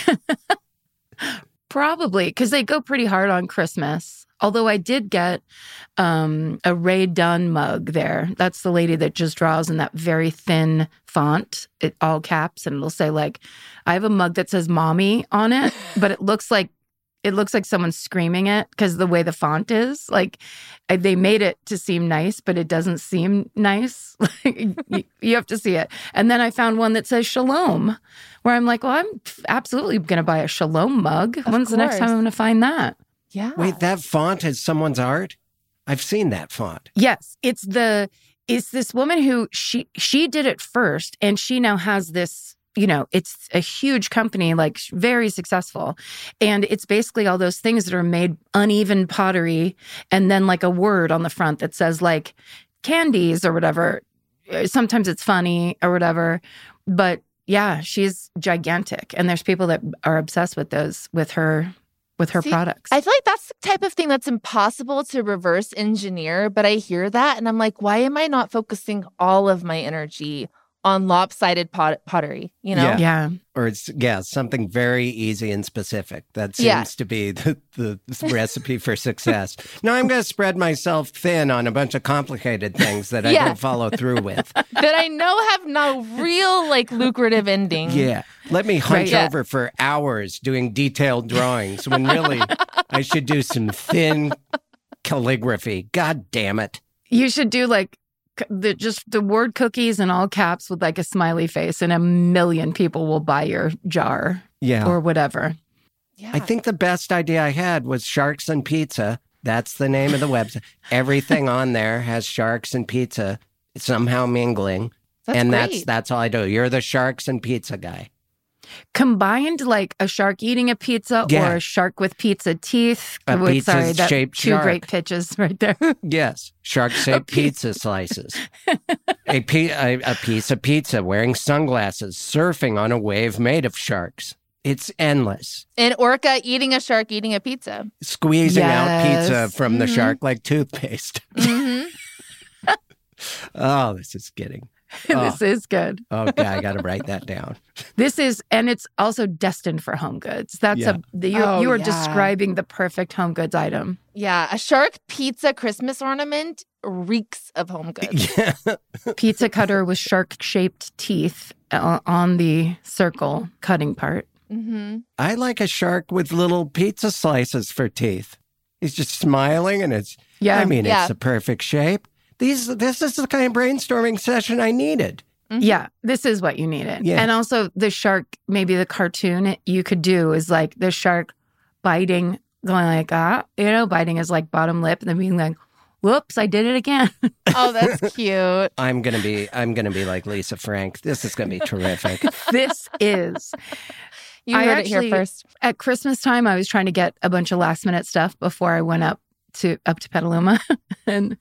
Probably, because they go pretty hard on Christmas. Although I did get um, a Ray Dunn mug there. That's the lady that just draws in that very thin font, it all caps, and it'll say like, I have a mug that says "mommy" on it, but it looks like it looks like someone's screaming it because the way the font is. Like I- they made it to seem nice, but it doesn't seem nice. you, you have to see it. And then I found one that says "Shalom," where I'm like, well, I'm absolutely going to buy a Shalom mug. Of When's the next time course. I'm going to find that? Yeah. Wait, that font is someone's art? I've seen that font. Yes, it's the it's this woman who she she did it first, and she now has this. You know, it's a huge company, like very successful, and it's basically all those things that are made uneven pottery, and then like a word on the front that says like candies or whatever. Sometimes it's funny or whatever, but yeah, she's gigantic, and there's people that are obsessed with those with her. With her See, products. I feel like that's the type of thing that's impossible to reverse engineer, but I hear that and I'm like, why am I not focusing all of my energy on lopsided pot- pottery, you know? Yeah. yeah. Or it's, yeah, something very easy and specific. That seems Yeah. to be the, the recipe for success. Now I'm going to spread myself thin on a bunch of complicated things that I Yeah. don't follow through with. That I know have no real like lucrative ending. Yeah. Let me hunch Yeah. over for hours doing detailed drawings when really I should do some thin calligraphy. God damn it. You should do like c- the just the word cookies in all caps with like a smiley face, and a million people will buy your jar Yeah. or whatever. Yeah. I think the best idea I had was Sharks and Pizza. That's the name of the website. Everything on there has sharks and pizza somehow mingling. That's and great. that's that's all I do. You're the sharks and pizza guy. Combined like a shark eating a pizza Yeah. or a shark with pizza teeth. A Wait, sorry, that pizza-shaped two shark. great pitches right there. Yes, shark-shaped pizza. pizza slices. a, pe- a, a piece of pizza, wearing sunglasses, surfing on a wave made of sharks. It's endless. An orca eating a shark eating a pizza. Squeezing out pizza Yes. from the Mhm. shark like toothpaste. hmm Oh, this is getting. This is good. Oh, God, I got to write that down. This is, and it's also destined for home goods. That's Yeah. a, the, you, Oh, you are yeah. describing the perfect home goods item. Yeah, a shark pizza Christmas ornament reeks of home goods. Yeah. Pizza cutter with shark shaped teeth uh, on the circle cutting part. hmm I like a shark with little pizza slices for teeth. He's just smiling and it's, Yeah. I mean, Yeah. it's the perfect shape. These, this is the kind of brainstorming session I needed. Yeah, this is what you needed. Yeah. And also the shark, maybe the cartoon you could do is like the shark biting, going like, ah, you know, biting his like bottom lip and then being like, whoops, I did it again. Oh, that's cute. I'm gonna be, I'm gonna be like Lisa Frank. This is gonna be terrific. This is. You I heard actually- it here first. At Christmas time, I was trying to get a bunch of last minute stuff before I went up to up to Petaluma. And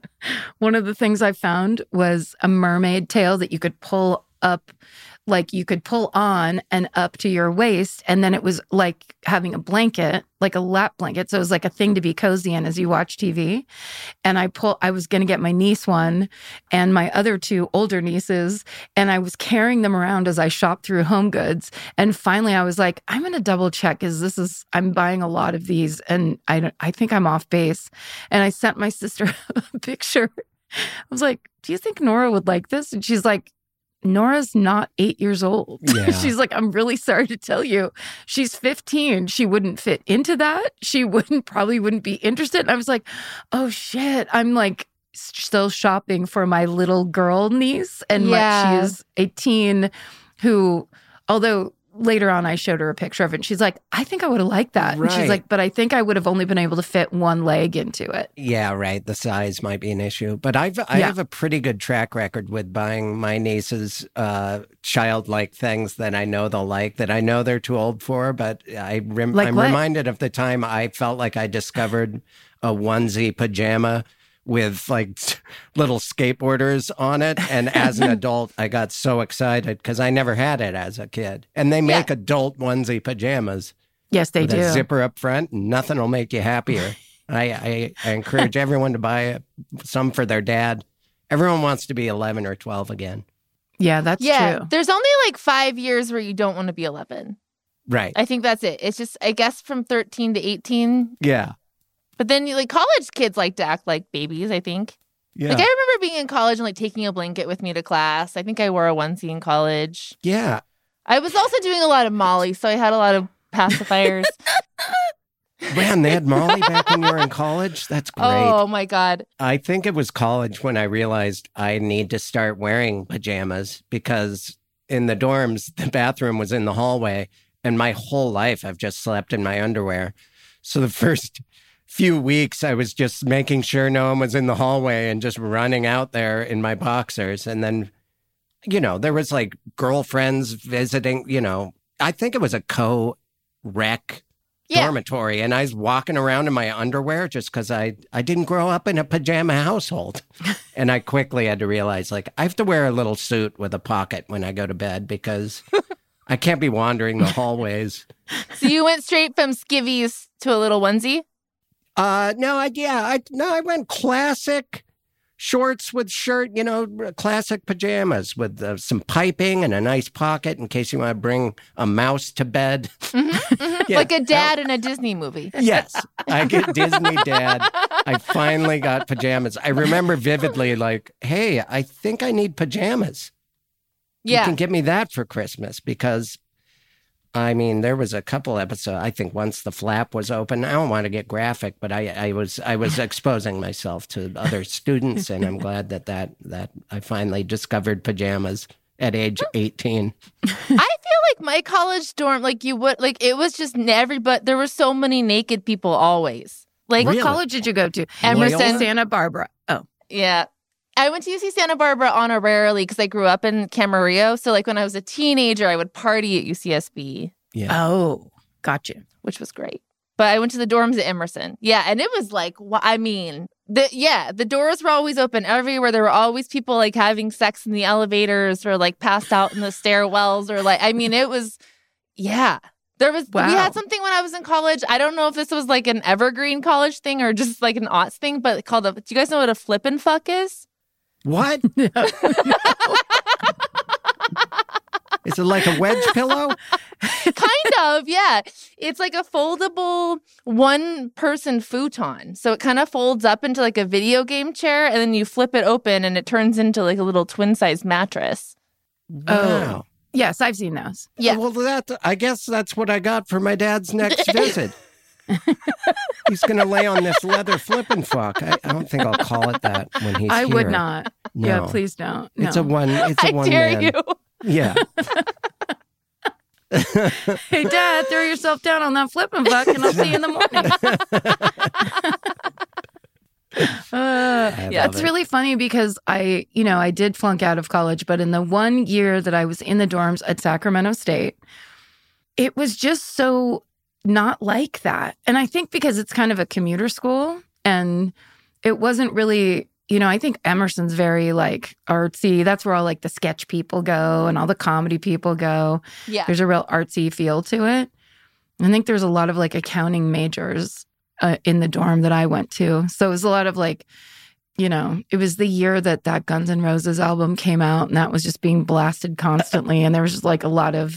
one of the things I found was a mermaid tail that you could pull up, like you could pull on and up to your waist. And then it was like having a blanket, like a lap blanket. So it was like a thing to be cozy in as you watch T V. And I pull, I was going to get my niece one and my other two older nieces. And I was carrying them around as I shopped through Home Goods. And finally I was like, I'm going to double check because this is, I'm buying a lot of these and I, don't- I think I'm off base. And I sent my sister a picture. I was like, do you think Nora would like this? And she's like, Nora's not eight years old. Yeah. She's like, I'm really sorry to tell you. She's fifteen. She wouldn't fit into that. She wouldn't, probably wouldn't be interested. And I was like, oh shit. I'm like still shopping for my little girl niece. And my, Yeah. she is a teen who, although later on I showed her a picture of it. And she's like, I think I would have liked that. And Right. she's like, but I think I would have only been able to fit one leg into it. Yeah, right. The size might be an issue, but I've I Yeah. have a pretty good track record with buying my nieces uh, childlike things that I know they'll like, that I know they're too old for. But I rem- Like I'm what? reminded of the time I felt like I discovered a onesie pajama with like little skateboarders on it, and as an adult, I got so excited because I never had it as a kid. And they make adult onesie pajamas. Yes, they with do. a zipper up front. Nothing will make you happier. I, I, I encourage everyone to buy some for their dad. Everyone wants to be eleven or twelve again. Yeah, that's Yeah, true. there's only like five years where you don't want to be eleven. Right. I think that's it. It's just, I guess, from thirteen to eighteen. Yeah. But then, like, college kids like to act like babies, I think. Yeah. Like, I remember being in college and, like, taking a blanket with me to class. I think I wore a onesie in college. yeah. I was also doing a lot of Molly, so I had a lot of pacifiers. Man, they had Molly back when you were in college. That's great. Oh, my God. I think it was college when I realized I need to start wearing pajamas because in the dorms, the bathroom was in the hallway, and my whole life I've just slept in my underwear. So the first few weeks, I was just making sure no one was in the hallway and just running out there in my boxers. And then, you know, there was like girlfriends visiting, you know, I think it was a co-rec Yeah. dormitory. And I was walking around in my underwear just because I, I didn't grow up in a pajama household. And I quickly had to realize, like, I have to wear a little suit with a pocket when I go to bed because I can't be wandering the hallways. So you went straight from skivvies to a little onesie? Uh, no, I, yeah, I, no, I went classic shorts with shirt, you know, classic pajamas with uh, some piping and a nice pocket in case you want to bring a mouse to bed. Mhm, mhm. Yeah. Like a dad in a Disney movie. Yes, I get Disney dad. I finally got pajamas. I remember vividly, like, hey, I think I need pajamas. You Yeah. can get me that for Christmas because I mean, there was a couple episodes. I think once the flap was open, I don't want to get graphic, but I, I was I was exposing myself to other students, and I'm glad that, that that I finally discovered pajamas at age eighteen. I feel like my college dorm, like you would, like it was just never, but there were so many naked people always. Like, Really? What college did you go to? Emerson. Loyola? Santa Barbara. Oh, Yeah. I went to U C Santa Barbara honorarily because I grew up in Camarillo. So, like, when I was a teenager, I would party at U C S B, Yeah. oh, gotcha. which was great. But I went to the dorms at Emerson. Yeah. And it was like, wh- I mean, the yeah, the doors were always open everywhere. There were always people, like, having sex in the elevators or, like, passed out in the stairwells or, like, I mean, it was, yeah. There was, Wow. we had something when I was in college. I don't know if this was, like, an evergreen college thing or just, like, an aughts thing, but called a, do you guys know what a flip and fuck is? What? Is it like a wedge pillow? Kind of, yeah. It's like a foldable one-person futon. So it kind of folds up into like a video game chair, and then you flip it open, and it turns into like a little twin-size mattress. Wow. Yes, I've seen those. Yeah. Well, that I guess that's what I got for my dad's next visit. He's going to lay on this leather flip and fuck. I, I don't think I'll call it that when he's I here. would not. No. Yeah, please don't. No. It's a one. It's a I one dare man. you. Yeah. Hey, Dad, throw yourself down on that flip and fuck, and I'll see you in the morning. Uh, I yeah, love it's it. really funny because I, you know, I did flunk out of college, but in the one year that I was in the dorms at Sacramento State, it was just so not like that. And I think because it's kind of a commuter school and it wasn't really, you know, I think Emerson's very like artsy. That's where all like the sketch people go and all the comedy people go. Yeah. There's a real artsy feel to it. I think there's a lot of like accounting majors uh, in the dorm that I went to. So it was a lot of like, you know, it was the year that that Guns N' Roses album came out, and that was just being blasted constantly. And there was just like a lot of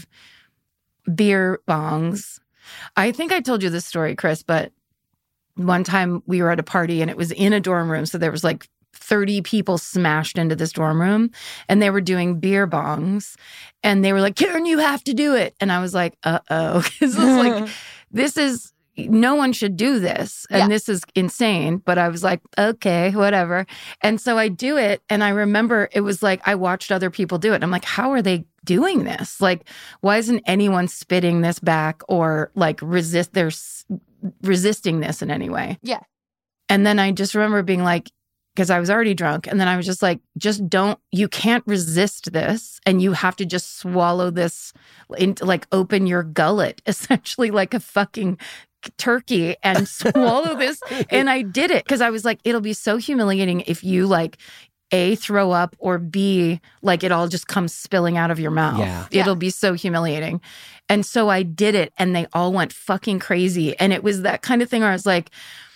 beer bongs. I think I told you this story, Chris, but one time we were at a party and it was in a dorm room. So there was like thirty people smashed into this dorm room, and they were doing beer bongs, and they were like, Karen, you have to do it. And I was like, uh-oh. Because it was like, this is, no one should do this. And Yeah. this is insane. But I was like, okay, whatever. And so I do it. And I remember it was like, I watched other people do it. I'm like, how are they doing this? Like, why isn't anyone spitting this back or like resist, they're s- resisting this in any way? Yeah. And then I just remember being like, because I was already drunk. And then I was just like, just don't, you can't resist this. And you have to just swallow this, into, like open your gullet, essentially like a fucking turkey, and swallow this. And I did it because I was like, it'll be so humiliating if you like A, throw up, or B, like it all just comes spilling out of your mouth. Yeah. It'll Yeah. be so humiliating. And so I did it, and they all went fucking crazy. And it was that kind of thing where I was like,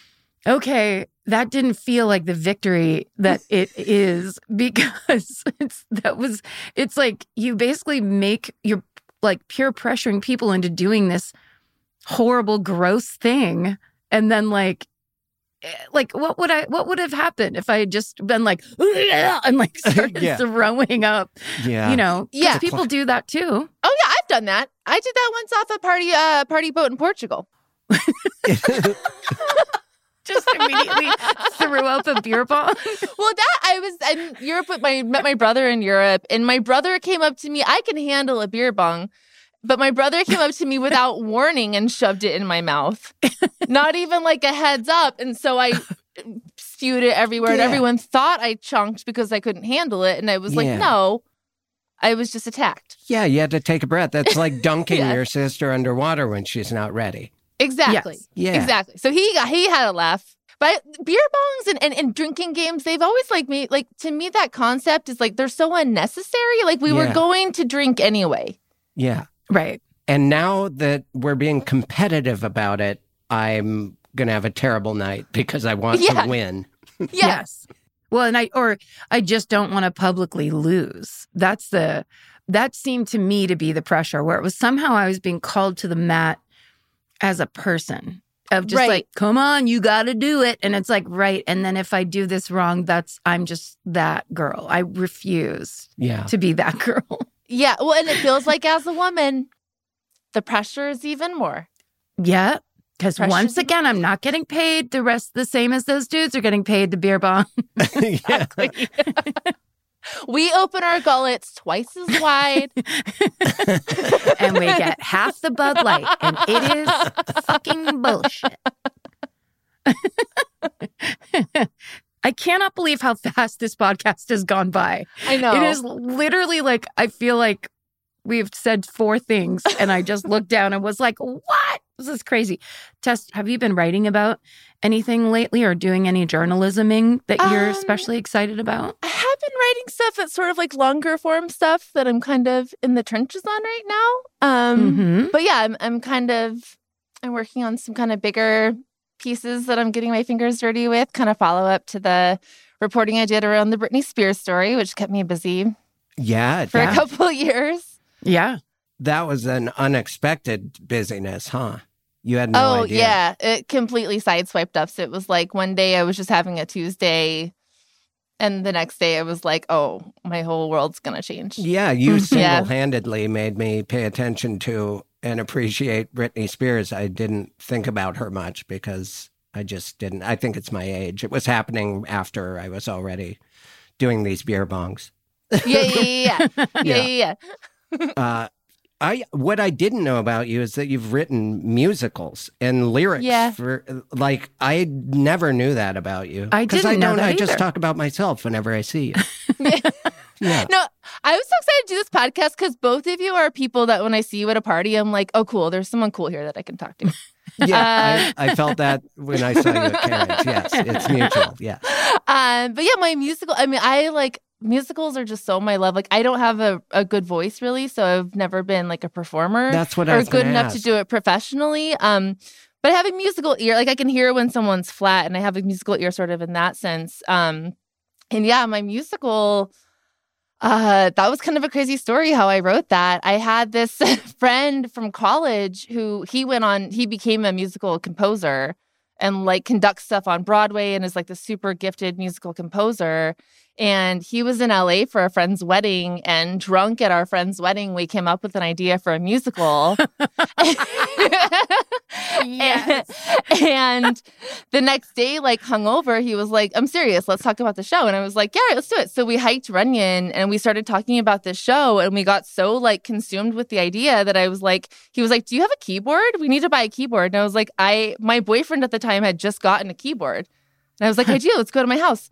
okay, that didn't feel like the victory that it is, because it's that was it's like you basically make you're like peer pressuring people into doing this horrible, gross thing, and then like eh, like what would I what would have happened if I had just been like and like started Yeah. throwing up? Yeah. You know, 'cause Yeah. people do that too. Oh yeah, I've done that. I did that once off a party uh party boat in Portugal. Just immediately threw up a beer bong. Well, that I was in Europe with my met my brother in Europe, and my brother came up to me. I can handle a beer bong, but my brother came up to me without warning and shoved it in my mouth. Not even like a heads up. And so I spewed it everywhere, and Yeah. everyone thought I chunked because I couldn't handle it. And I was like, Yeah. no, I was just attacked. Yeah, you had to take a breath. That's like dunking Yeah. your sister underwater when she's not ready. Exactly. Yes. Yeah. Exactly. So he got, he had a laugh. But beer bongs and, and, and drinking games, they've always like made, like, to me, that concept is like, they're so unnecessary. Like, we were Yeah. going to drink anyway. Yeah. Right. And now that we're being competitive about it, I'm going to have a terrible night because I want Yeah. to win. Yeah. Yes. Well, and I, or I just don't want to publicly lose. That's the, that seemed to me to be the pressure, where it was somehow I was being called to the mat as a person of just Right. like, come on, you got to do it. And it's like, right. And then if I do this wrong, that's, I'm just that girl. I refuse Yeah. to be that girl. Yeah. Well, and it feels like as a woman, the pressure is even more. Yeah. Because Pressure's once even- again, I'm not getting paid the rest the same as those dudes are getting paid the beer bong. Exactly. We open our gullets twice as wide. And we get half the Bud Light. And it is fucking bullshit. I cannot believe how fast this podcast has gone by. I know. It is literally like, I feel like we've said four things and I just looked down and was like, what? This is crazy. Tess, have you been writing about anything lately or doing any journalisming that you're Um, especially excited about? I have been writing stuff that's sort of like longer form stuff that I'm kind of in the trenches on right now. Um, Mm-hmm. But yeah, I'm, I'm kind of, I'm working on some kind of bigger pieces that I'm getting my fingers dirty with, kind of follow up to the reporting I did around the Britney Spears story, which kept me busy Yeah, for that, a couple of years. Yeah. that was an unexpected busyness, huh? You had no oh, idea. yeah. It completely sideswiped us. It was like one day I was just having a Tuesday, and the next day I was like, oh, my whole world's going to change. Yeah, you Mhm. Yeah. single-handedly made me pay attention to and appreciate Britney Spears. I didn't think about her much because I just didn't. I think it's my age. It was happening after I was already doing these beer bongs. Yeah, yeah, yeah. Yeah, yeah, Yeah. yeah. Uh, I what I didn't know about you is that you've written musicals and lyrics Yeah. for like I never knew that about you. I 'Cause didn't I know don't. that I just either. talk about myself whenever I see you. Yeah. No, I was so excited to do this podcast because both of you are people that when I see you at a party, I'm like, oh, cool. There's someone cool here that I can talk to. Yeah, I, I felt that when I saw you at Carriage. Yes, it's mutual. Yes. Um, but yeah, my musical, I mean, I like musicals are just so my love. Like, I don't have a, a good voice really, so I've never been like a performer That's what I or was good gonna enough to ask. do it professionally. Um, but I have a musical ear. Like, I can hear when someone's flat, and I have a musical ear sort of in that sense. Um, and yeah, my musical. Uh, that was kind of a crazy story how I wrote that. I had this friend from college who he went on, he became a musical composer and like conducts stuff on Broadway and is like the super gifted musical composer. And he was in L A for a friend's wedding, and drunk at our friend's wedding, we came up with an idea for a musical. Yes. and, and the next day, like hungover, he was like, I'm serious, let's talk about the show. And I was like, yeah, let's do it. So we hiked Runyon and we started talking about this show, and we got so like consumed with the idea that I was like, he was like, do you have a keyboard? We need to buy a keyboard. And I was like, I, my boyfriend at the time had just gotten a keyboard. And I was like, I do, let's go to my house.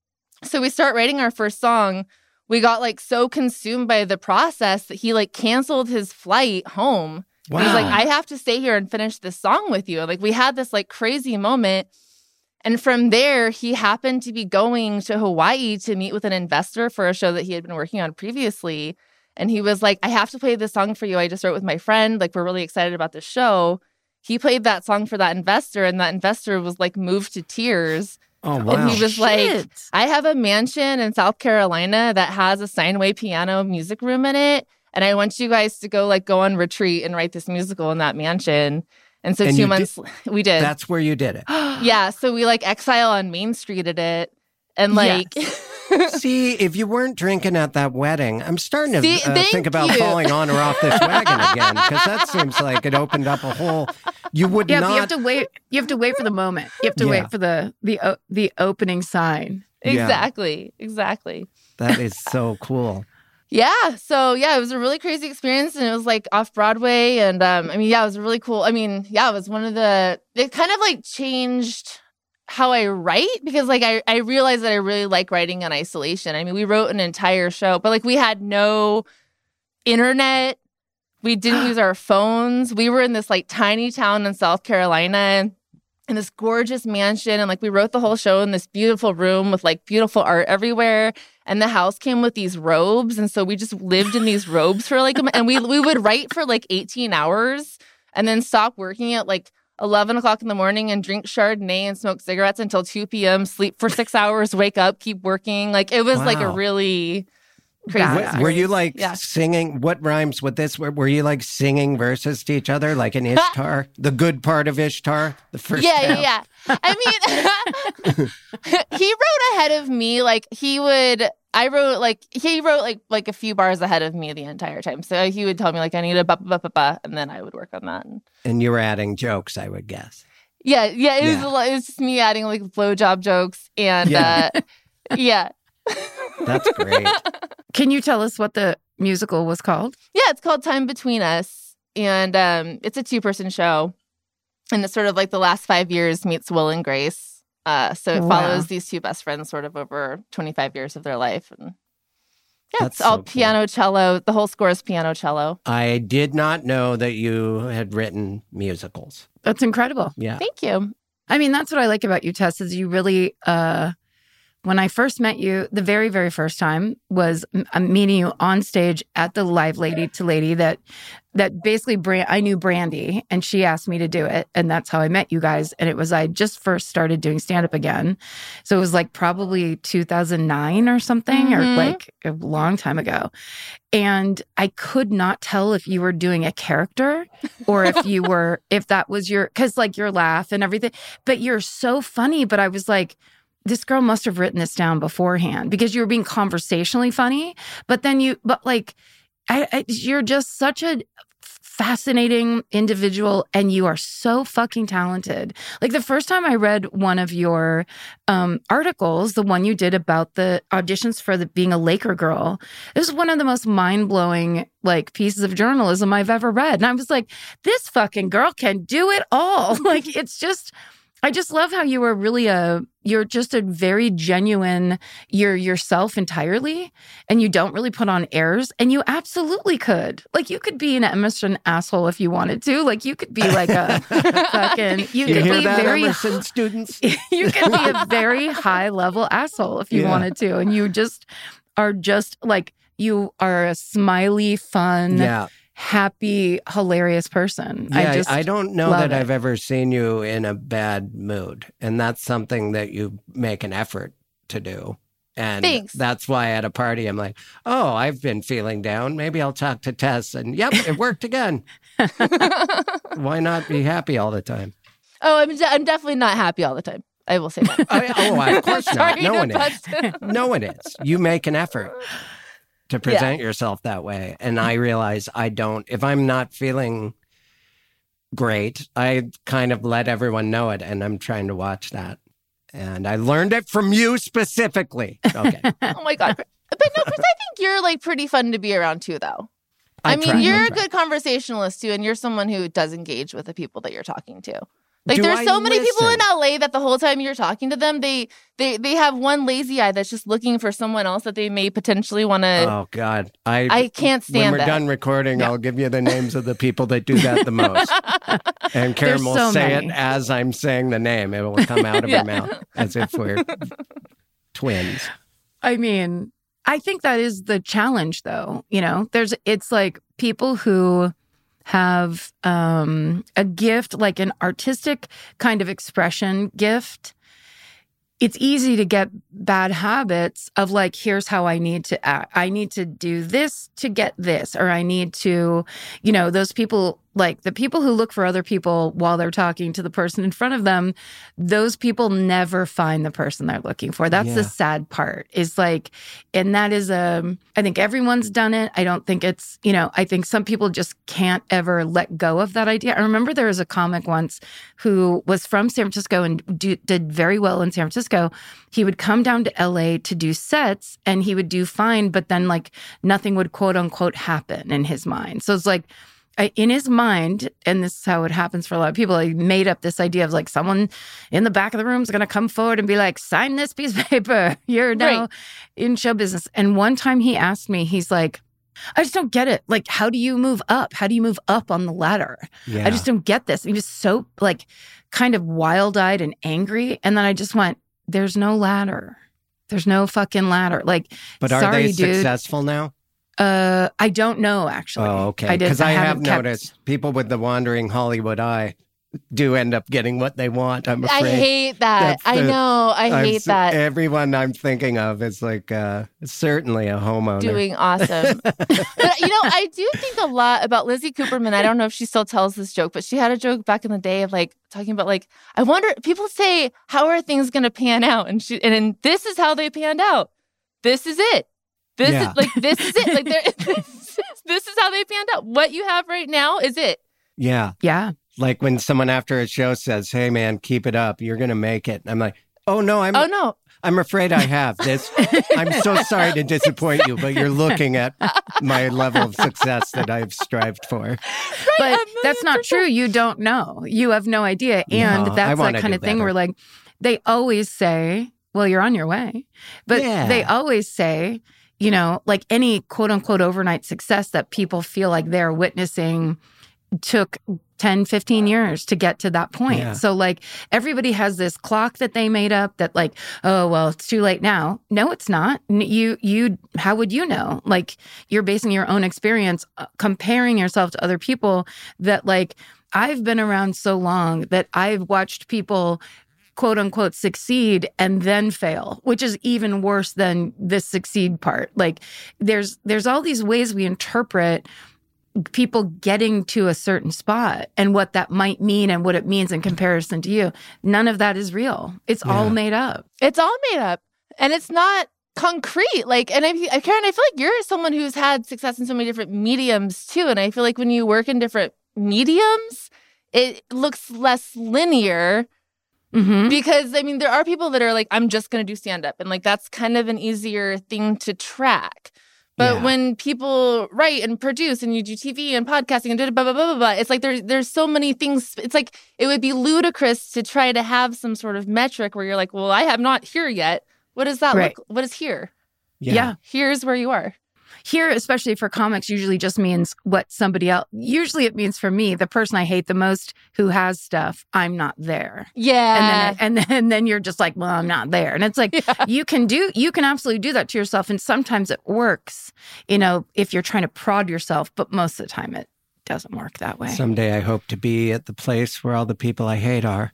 So we start writing our first song. We got like so consumed by the process that he like canceled his flight home. Wow. He was like, I have to stay here and finish this song with you. Like, we had this like crazy moment. And from there, he happened to be going to Hawaii to meet with an investor for a show that he had been working on previously. And he was like, I have to play this song for you. I just wrote with my friend. Like, we're really excited about this show. He played that song for that investor, and that investor was like moved to tears. Oh, wow. And he was like, Shit. I have a mansion in South Carolina that has a Steinway piano music room in it. And I want you guys to go like go on retreat and write this musical in that mansion. And so And two you months we did. That's where you did it. Yeah. So we like Exile on Main Street at it. And like See, if you weren't drinking at that wedding, I'm starting to See, uh, thank think about you. falling on or off this wagon again, because that seems like it opened up a whole. You would Yeah, not. but you have to wait. You have to wait for the moment. You have to Yeah. wait for the the o- the opening sign. Yeah. exactly. Exactly. That is so cool. Yeah. So yeah, it was a really crazy experience, and it was like off Broadway. And um, I mean, yeah, it was really cool. I mean, yeah, it was one of the, it kind of like changed how I write, because like I, I realized that I really like writing in isolation. I mean, we wrote an entire show, but like we had no internet. We didn't use our phones. We were in this like tiny town in South Carolina in this gorgeous mansion. And like we wrote the whole show in this beautiful room with like beautiful art everywhere. And the house came with these robes. And so we just lived in these robes for like, a, and we, we would write for like eighteen hours and then stop working at like eleven o'clock in the morning and drink Chardonnay and smoke cigarettes until two p.m., sleep for six hours, wake up, keep working. Like it was like a Wow. really crazy. Badass. What- experience. were you like Yeah. singing? What rhymes with this? Were, were you like singing verses to each other, like in Ishtar? The good part of Ishtar? The first Yeah, half? yeah, yeah. I mean, he wrote ahead of me. Like he would, I wrote like he wrote like like a few bars ahead of me the entire time. So he would tell me like I need a ba ba ba ba, and then I would work on that. And, and you were adding jokes, I would guess. Yeah, yeah. It Yeah. was a lot, it was just me adding like blowjob jokes and Yeah. uh, yeah. That's great. Can you tell us what the musical was called? Yeah, it's called Time Between Us, and um, it's a two-person show, and it's sort of like the last five years meets Will and Grace. Uh, so it Wow. follows these two best friends sort of over twenty-five years of their life, and yeah, That's it's all so cool. piano cello. The whole score is piano cello. I did not know that you had written musicals. That's incredible. Yeah. Thank you. I mean, that's what I like about you, Tess, is you really, uh, when I first met you, the very, very first time was m- meeting you on stage at the Live Lady to Lady that that basically Bran- I knew Brandy and she asked me to do it. And that's how I met you guys. And it was, I just first started doing stand-up again. So it was like probably two thousand nine or something, or Mhm. like a long time ago. And I could not tell if you were doing a character or if you were, if that was your, because like your laugh and everything, but you're so funny. But I was like, this girl must have written this down beforehand because you were being conversationally funny. But then you, but like, I, I, you're just such a fascinating individual and you are so fucking talented. Like the first time I read one of your um, articles, the one you did about the auditions for the, being a Laker girl, it was one of the most mind-blowing like pieces of journalism I've ever read. And I was like, this fucking girl can do it all. Like it's just, I just love how you were really a, you're just a very genuine, you're yourself entirely, and you don't really put on airs, and you absolutely could. Like, you could be an Emerson asshole if you wanted to. Like, you could be like a fucking, you, You could hear be that, very, Emerson students? you could be a very high level asshole if you Yeah. wanted to. And you just are just like, you are a smiley, fun, Yeah. happy, hilarious person. Yeah, I just, I don't know love that it. I've ever seen you in a bad mood. And that's something that you make an effort to do. And Thanks. that's why at a party, I'm like, oh, I've been feeling down. Maybe I'll talk to Tess. And yep, it worked again. Why not be happy all the time? Oh, I'm de- I'm definitely not happy all the time. I will say that. I, oh, of course not. Sorry No to one is. bust- No one is. You make an effort to present yourself that way. And I realize I don't, if I'm not feeling great, I kind of let everyone know it. And I'm trying to watch that. And I learned it from you specifically. Okay. Oh my God. But no, Chris, I think you're like pretty fun to be around too, though. I, I mean, try, you're I a try. good conversationalist too, and you're someone who does engage with the people that you're talking to. Like, Do there's I so many people in listen? L A that the whole time you're talking to them, they they they have one lazy eye that's just looking for someone else that they may potentially want to. Oh, God. I, I can't when stand we're that. done recording, I'll give you the names of the people that do that the most. And Karen There's will so say many. it as I'm saying the name. It will come out of Yeah. her mouth as if we're twins. I mean, I think that is the challenge though. You know, there's, it's like people who have um, a gift, like an artistic kind of expression gift. It's easy to get bad habits of like, here's how I need to act. I need to do this to get this, or I need to, you know, those people, like the people who look for other people while they're talking to the person in front of them, those people never find the person they're looking for. That's Yeah. the sad part is like, and that is, um, I think everyone's done it. I don't think it's, you know, I think some people just can't ever let go of that idea. I remember there was a comic once who was from San Francisco and do, did very well in San Francisco. He would come down to L A to do sets and he would do fine, but then like nothing would quote unquote happen in his mind. So it's like, I, in his mind, and this is how it happens for a lot of people, he made up this idea of like someone in the back of the room is going to come forward and be like, sign this piece of paper. You're now Right. in show business. And one time he asked me, he's like, I just don't get it. Like, how do you move up? How do you move up on the ladder? Yeah. I just don't get this. And he was so like kind of wild-eyed and angry. And then I just went, there's no ladder. There's no fucking ladder. Like, But are sorry, they dude. successful now? Uh, I don't know, actually. Oh, okay. I did- Because I, have haven't kept- noticed people with the wandering Hollywood eye do end up getting what they want. I'm I afraid. hate that. That's I the- know. I I've hate s- that. Everyone I'm thinking of is like uh, certainly a homeowner. Doing awesome. But, you know, I do think a lot about Lizzie Cooperman. I don't know if she still tells this joke, but she had a joke back in the day of like talking about like, I wonder, people say, how are things going to pan out? And she, and, and this is how they panned out. this is it. This Yeah. is like this is it. Like there, this, is, this is how they panned out. What you have right now is it. Yeah. Yeah. Like when someone after a show says, "Hey man, keep it up. You're going to make it." I'm like, "Oh no, I'm Oh no. I'm afraid I have this. I'm so sorry to disappoint you, but you're looking at my level of success that I've strived for." Right, But a million that's not percent. true. You don't know. You have no idea. And No, I that's wanna that kind do of thing better. where like they always say, well, you're on your way. But Yeah. they always say, you know, like any quote unquote overnight success that people feel like they're witnessing took ten, fifteen years to get to that point. Yeah. So like everybody has this clock that they made up that like, oh, well, it's too late now. No, it's not. N- You, you, how would you know? Like you're basing your own experience, uh, comparing yourself to other people that like, I've been around so long that I've watched people quote unquote succeed and then fail, which is even worse than the succeed part. Like there's, there's all these ways we interpret people getting to a certain spot and what that might mean and what it means in comparison to you. None of that is real. It's all Yeah. made up. It's all made up, and it's not concrete. Like, and I, I- Karen, I feel like you're someone who's had success in so many different mediums too. And I feel like when you work in different mediums, it looks less linear. Mm-hmm. Because I mean, there are people that are like, I'm just going to do stand up. And like, that's kind of an easier thing to track. But Yeah. when people write and produce and you do T V and podcasting and da- blah, blah, blah, blah, blah, it's like there's, there's so many things. It's like it would be ludicrous to try to have some sort of metric where you're like, well, I am not here yet. What does that Right. look? What is here? Yeah. Here's where you are. Here, especially for comics, usually just means what somebody else, usually it means for me, the person I hate the most who has stuff, I'm not there. Yeah. And then, and then, and then you're just like, well, I'm not there. And it's like, Yeah. you can do, you can absolutely do that to yourself. And sometimes it works, you know, if you're trying to prod yourself, but most of the time it doesn't work that way. Someday I hope to be at the place where all the people I hate are.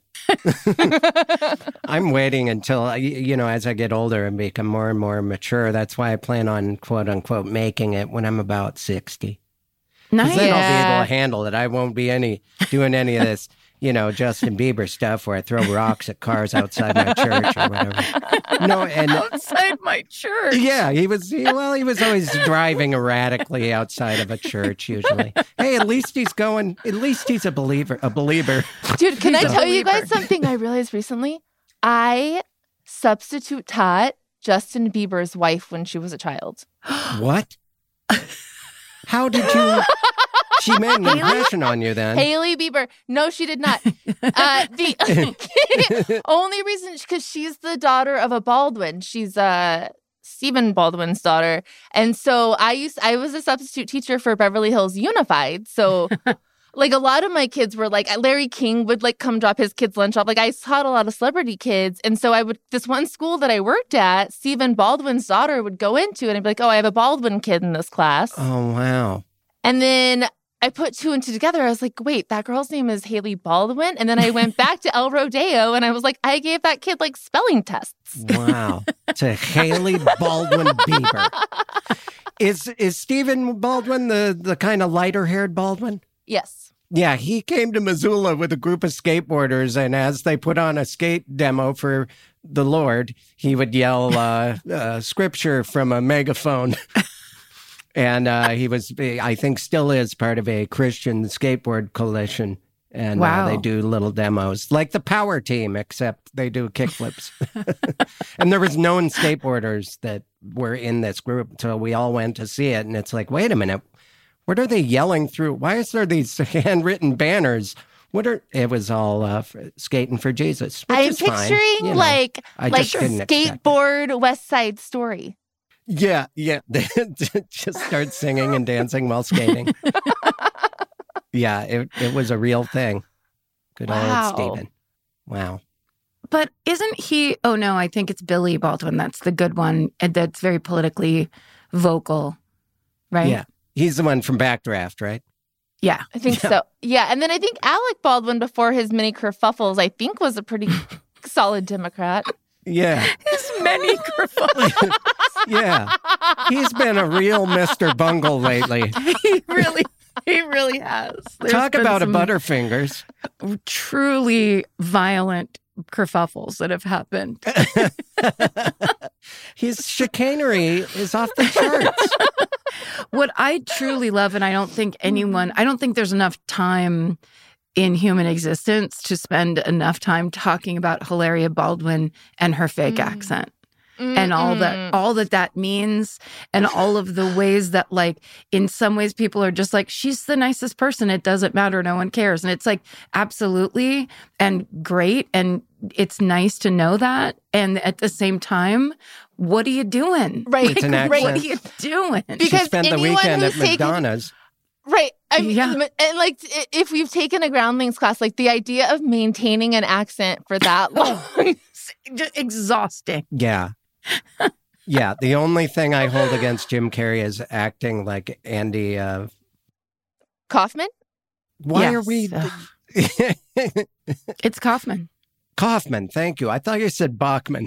I'm waiting until, I- you know, as I get older and become more and more mature. That's why I plan on, quote unquote, making it when I'm about sixty. Nice. Because then I'll be Yeah. able to handle it. I won't be any doing any of this, you know, Justin Bieber stuff where I throw rocks at cars outside my church or whatever. No, and Outside my church. yeah, he was, he, well, he was always driving erratically outside of a church usually. Hey, at least he's going, at least he's a believer, a believer. Dude, can I He's a tell you believer. guys something I realized recently? I substitute taught Justin Bieber's wife when she was a child. What? How did you, she made an impression on you then. Hailey Bieber. No, she did not. Uh, the only reason, because she's the daughter of a Baldwin. She's uh, Stephen Baldwin's daughter. And so I used, I was a substitute teacher for Beverly Hills Unified. So like a lot of my kids were like, Larry King would like come drop his kids' lunch off. Like I taught a lot of celebrity kids. And so I would, this one school that I worked at, Stephen Baldwin's daughter would go into and I'd be like, oh, I have a Baldwin kid in this class. Oh, wow. And then I put two and two together. I was like, wait, that girl's name is Hailey Baldwin. And then I went back to El Rodeo and I was like, I gave that kid like spelling tests. Wow. To Hailey Baldwin Bieber. Is is Stephen Baldwin the, the kind of lighter haired Baldwin? Yes. Yeah, he came to Missoula with a group of skateboarders, and as they put on a skate demo for the Lord, he would yell uh, uh, scripture from a megaphone. And uh, he was, I think, still is part of a Christian skateboard coalition. And Wow. uh, they do little demos, like the Power Team, except they do kickflips. And there was known skateboarders that were in this group, so we all went to see it. And it's like, wait a minute, what are they yelling through? Why is there these handwritten banners? What are? It was all uh, for, skating for Jesus. Which I'm is fine, picturing you know. like I like just didn't expect it. skateboard West Side Story. Yeah, yeah. They just start singing and dancing while skating. Yeah, it it was a real thing. Good Wow. old Stephen. Wow. But isn't he? Oh no, I think it's Billy Baldwin. That's the good one. And that's very politically vocal, right? Yeah. He's the one from Backdraft, right? Yeah. I think Yeah. so. Yeah. And then I think Alec Baldwin, before his mini kerfuffles, I think was a pretty solid Democrat. Yeah. His many kerfuffles. Yeah. He's been a real Mister Bungle lately. he really, he really has. There's Talk been about a some Butterfingers. truly violent kerfuffles that have happened. his chicanery is off the charts. What I truly love, and I don't think anyone, I don't think there's enough time in human existence to spend enough time talking about Hilaria Baldwin and her fake mm. accent. Mm-mm. And all that, all that that means, and all of the ways that, like, in some ways, people are just like, she's the nicest person. It doesn't matter. No one cares. And it's like, absolutely, and great, and it's nice to know that. And at the same time, what are you doing? Right. It's an Like, accent. what are you doing? She Because spent the anyone weekend at who's taken- McDonald's. Right. I mean, Yeah. and like, i- if we've taken a groundlings class, like the idea of maintaining an accent for that long. It's just exhausting. Yeah. Yeah. The only thing I hold against Jim Carrey is acting like Andy. Uh, Kaufman? why Yes. are we? Ugh. It's Kaufman. Kaufman. Thank you. I thought you said Bachman.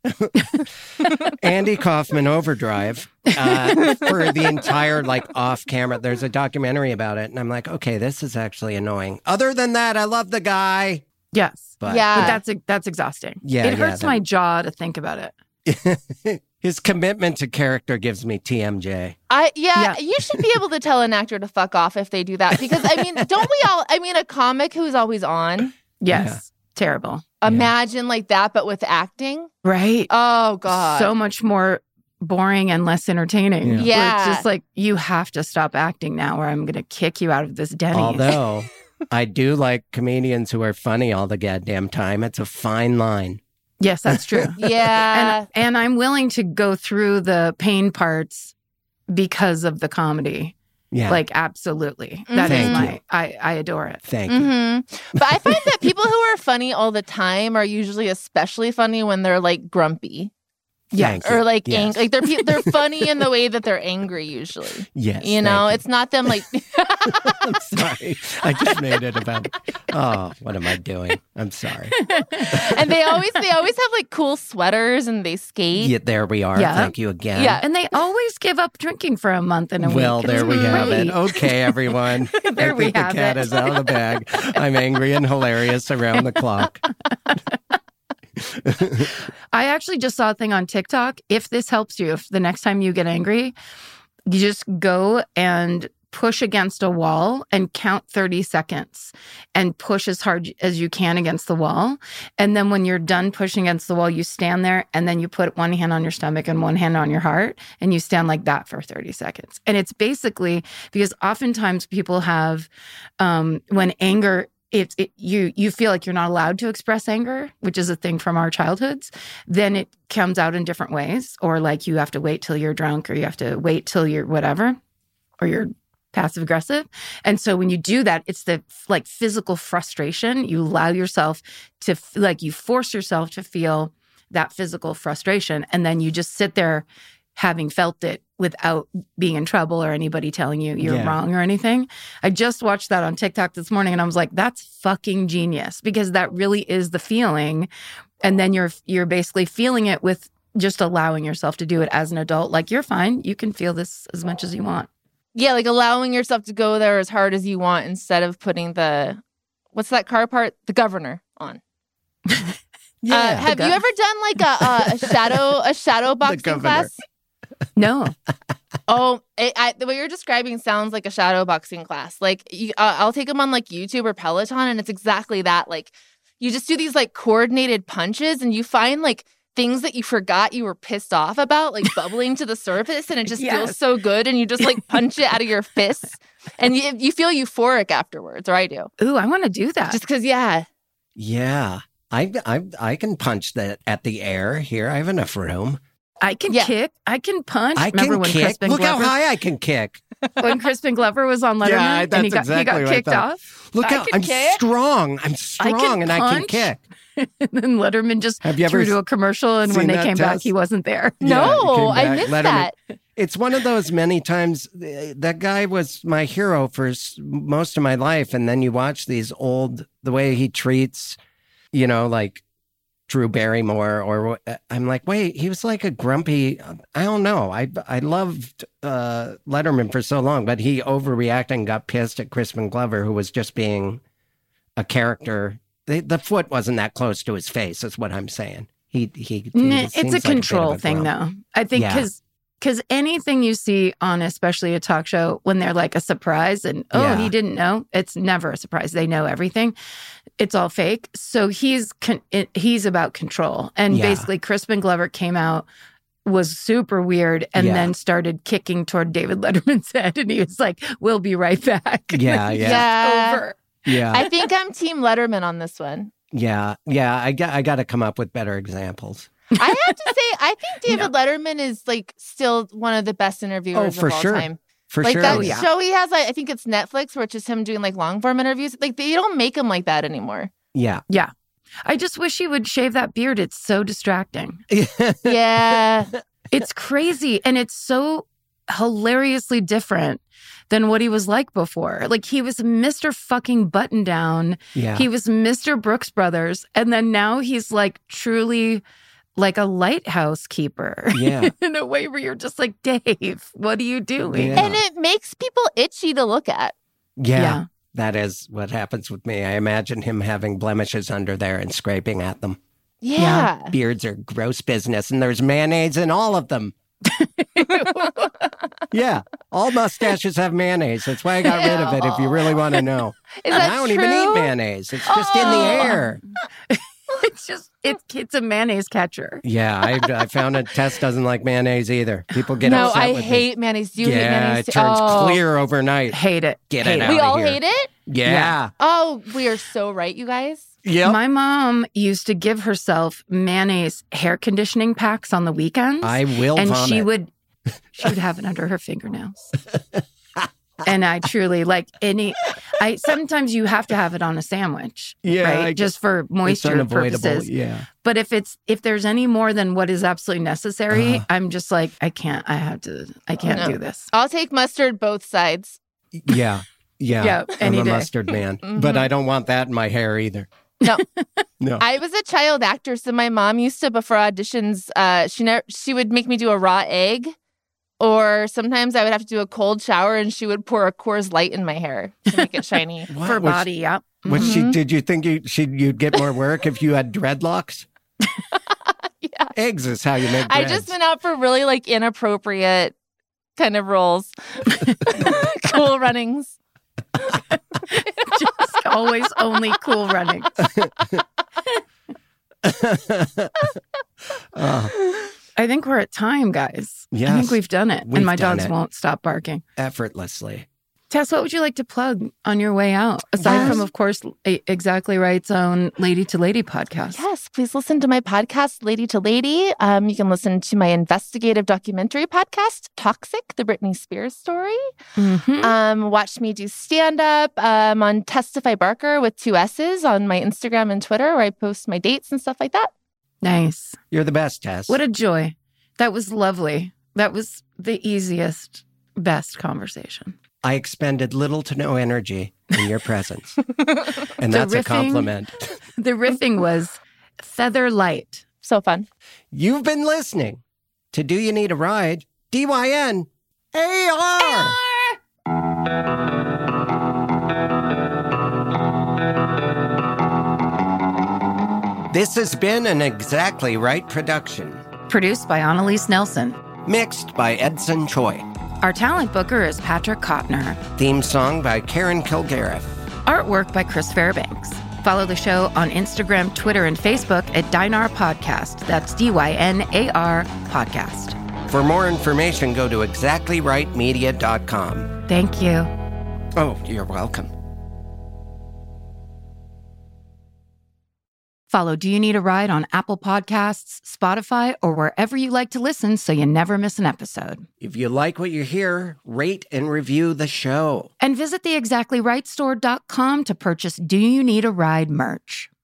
Andy Kaufman Overdrive uh, for the entire, like, off camera. There's a documentary about it. And I'm like, okay, this is actually annoying. Other than that, I love the guy. Yes. But Yeah. But that's that's exhausting. Yeah, It yeah, hurts that- my jaw to think about it. his commitment to character gives me T M J. I yeah, Yeah. you should be able to tell an actor to fuck off if they do that. Because I mean, don't we all I mean a comic who's always on. Yes. Yeah. Terrible. Imagine like that, but with acting. Right? Oh God. So much more boring and less entertaining. Yeah. Where Yeah. It's just like, you have to stop acting now, or I'm going to kick you out of this Denny's. Although I do like comedians who are funny all the goddamn time. It's a fine line. Yes, that's true. Yeah. and, and I'm willing to go through the pain parts because of the comedy. Yeah. Like, absolutely. That is Thank my, you. I, I adore it. Thank you. hmm But I find that people who are funny all the time are usually especially funny when they're like grumpy Yes. Thank you. or like Yes. ang- like they're pe- they're funny in the way that they're angry usually. Yes. You know, thank it's not them like I'm sorry. I just made it about. Oh, what am I doing? I'm sorry. and they always they always have like cool sweaters and they skate. Yeah, there we are. Yeah. Thank you again. Yeah. And they always give up drinking for a month in a Well, week. there we It's have it. great. Okay, everyone. There I we think the have cat it. is out of the bag. I'm angry and hilarious around the clock. I actually just saw a thing on TikTok. If this helps you, if the next time you get angry, you just go and push against a wall and count thirty seconds and push as hard as you can against the wall. And then when you're done pushing against the wall, you stand there and then you put one hand on your stomach and one hand on your heart and you stand like that for thirty seconds. And it's basically because oftentimes people have, um, when anger It, it you you feel like you're not allowed to express anger, which is a thing from our childhoods, then it comes out in different ways. Or like you have to wait till you're drunk, or you have to wait till you're whatever, or you're passive aggressive. And so when you do that, it's the like physical frustration. You allow yourself to like you force yourself to feel that physical frustration, and then you just sit there having felt it without being in trouble or anybody telling you you're Yeah. wrong or anything. I just watched that on TikTok this morning and I was like, that's fucking genius, because that really is the feeling. And then you're you're basically feeling it with just allowing yourself to do it as an adult. Like, you're fine. You can feel this as much as you want. Yeah, like allowing yourself to go there as hard as you want instead of putting the what's that car part? The governor on. Yeah. Uh, have gov- you ever done like a, a, a shadow a shadow boxing governor. class? No. Oh, it, I, the way you're describing sounds like a shadow boxing class. Like you, uh, I'll take them on like YouTube or Peloton, and it's exactly that. Like you just do these like coordinated punches, and you find like things that you forgot you were pissed off about, like bubbling to the surface, and it just Yes. feels so good. And you just like punch it out of your fists, and you you feel euphoric afterwards, or I do. Ooh, I want to do that. Just because, yeah. Yeah. I, I, I can punch that at the air here. I have enough room. I can Yeah. kick. I can punch. I Remember can when kick. Crispin Look Glover, how high I can kick. when Crispin Glover was on Letterman Yeah, and he that's got, exactly he got what I kicked thought. off? Look I how can I'm kick. strong. I'm I strong can and I can punch. kick. And then Letterman just Have you threw ever to a commercial, and when seen they that came back, test? he wasn't there. Yeah, No, it came I back. missed Letterman- that. It's one of those many times uh, that guy was my hero for s- most of my life. And then you watch these old, the way he treats, you know, like Drew Barrymore, or wh- I'm like, wait, he was like a grumpy, I don't know. I I loved uh, Letterman for so long, but he overreacted and got pissed at Crispin Glover, who was just being a character. The, the foot wasn't that close to his face, is what I'm saying. He he. he Nah, it's seems a like bit of control a thing, grump. though. I think Yeah. because because anything you see on, especially a talk show, when they're like a surprise and oh, Yeah. he didn't know, it's never a surprise. They know everything. It's all fake. So he's con- it, he's about control. And Yeah. basically, Crispin Glover came out, was super weird, and Yeah. then started kicking toward David Letterman's head, and he was like, "We'll be right back." Yeah, Like, yeah. Yeah. Over. Yeah, I think I'm Team Letterman on this one. yeah, yeah. I got I got to come up with better examples. I have to say, I think David Letterman is like still one of the best interviewers Oh, for of all sure. time. For Like sure. that Oh, yeah. show he has, I I think it's Netflix, where it's just him doing like long form interviews. Like they don't make him like that anymore. Yeah. I just wish he would shave that beard. It's so distracting. Yeah. It's crazy. And it's so hilariously different than what he was like before. Like he was Mister fucking button down. Yeah. He was Mister Brooks Brothers. And then now he's like truly like a lighthouse keeper. Yeah. In a way where you're just like, Dave, what are you doing? Yeah. And it makes people itchy to look at. Yeah. Yeah. That is what happens with me. I imagine him having blemishes under there and scraping at them. Yeah. Beards are gross business, and there's mayonnaise in all of them. Yeah. All mustaches have mayonnaise. That's why I got rid of it, if you really want to know. Is And that I don't true? even eat mayonnaise. It's just in the Oh. air. It's just, it's, it's a mayonnaise catcher. Yeah, I, I found a Tess doesn't like mayonnaise either. People get No, upset I with me. hate mayonnaise. Do you hate Yeah, mayonnaise? it too? turns Oh. clear overnight. Hate it. Get Hate it out. We Outta all here. hate it? Yeah. Oh, we are so right, you guys. Yep. My mom used to give herself mayonnaise hair conditioning packs on the weekends. I will and vomit. she would she would have it under her fingernails. And I truly like any I sometimes you have to have it on a sandwich. Yeah, Right. I- Just for It's moisture unavoidable. purposes. Yeah. But if it's if there's any more than what is absolutely necessary, Uh-huh. I'm just like, I can't I have to I can't No. do this. I'll take mustard both sides. Yeah. Yeah. Yeah, I'm any a day. mustard man. Mhm. But I don't want that in my hair either. No. No. I was a child actor, so my mom used to, before auditions, uh, she never, she would make me do a raw egg, or sometimes I would have to do a cold shower, and she would pour a Coors Light in my hair to make it shiny. What? For Was- body, yeah. Was she? Mhm. Did you think you she you'd get more work if you had dreadlocks? Yeah. Eggs is how you make. I breads. just went out for really like inappropriate kind of roles. Cool runnings. Just always only cool running. Oh, I think we're at time, guys. I Yes, think we've done it. we've and my done dogs it. won't stop barking. effortlessly. Tess, what would you like to plug on your way out? Aside Yes. from, of course, a- Exactly Right's own Lady to Lady podcast. Yes, please listen to my podcast, Lady to Lady. Um, you can listen to my investigative documentary podcast, Toxic, the Britney Spears story. Mhm. Um, watch me do stand up um, on Testify Barker with two S's on my Instagram and Twitter, where I post my dates and stuff like that. Nice. You're the best, Tess. What a joy. That was lovely. That was the easiest, best conversation. I expended little to no energy in your presence, and The that's a riffing- compliment. The riffing was feather light. So fun. You've been listening to Do You Need a Ride? D Y N A R. This has been an Exactly Right production, Produced by Annalise Nelson. mixed by Edson Choi. Our talent booker is Patrick Kottner. Theme song by Karen Kilgariff. Artwork by Chris Fairbanks. Follow the show on Instagram, Twitter, and Facebook at Dynar Podcast. That's D Y N A R Podcast. For more information, go to exactly right media dot com. Thank you. Oh, you're welcome. Follow Do You Need a Ride on Apple Podcasts, Spotify, or wherever you like to listen so you never miss an episode. If you like what you hear, rate and review the show. And visit the exactly right store dot com to purchase Do You Need a Ride merch.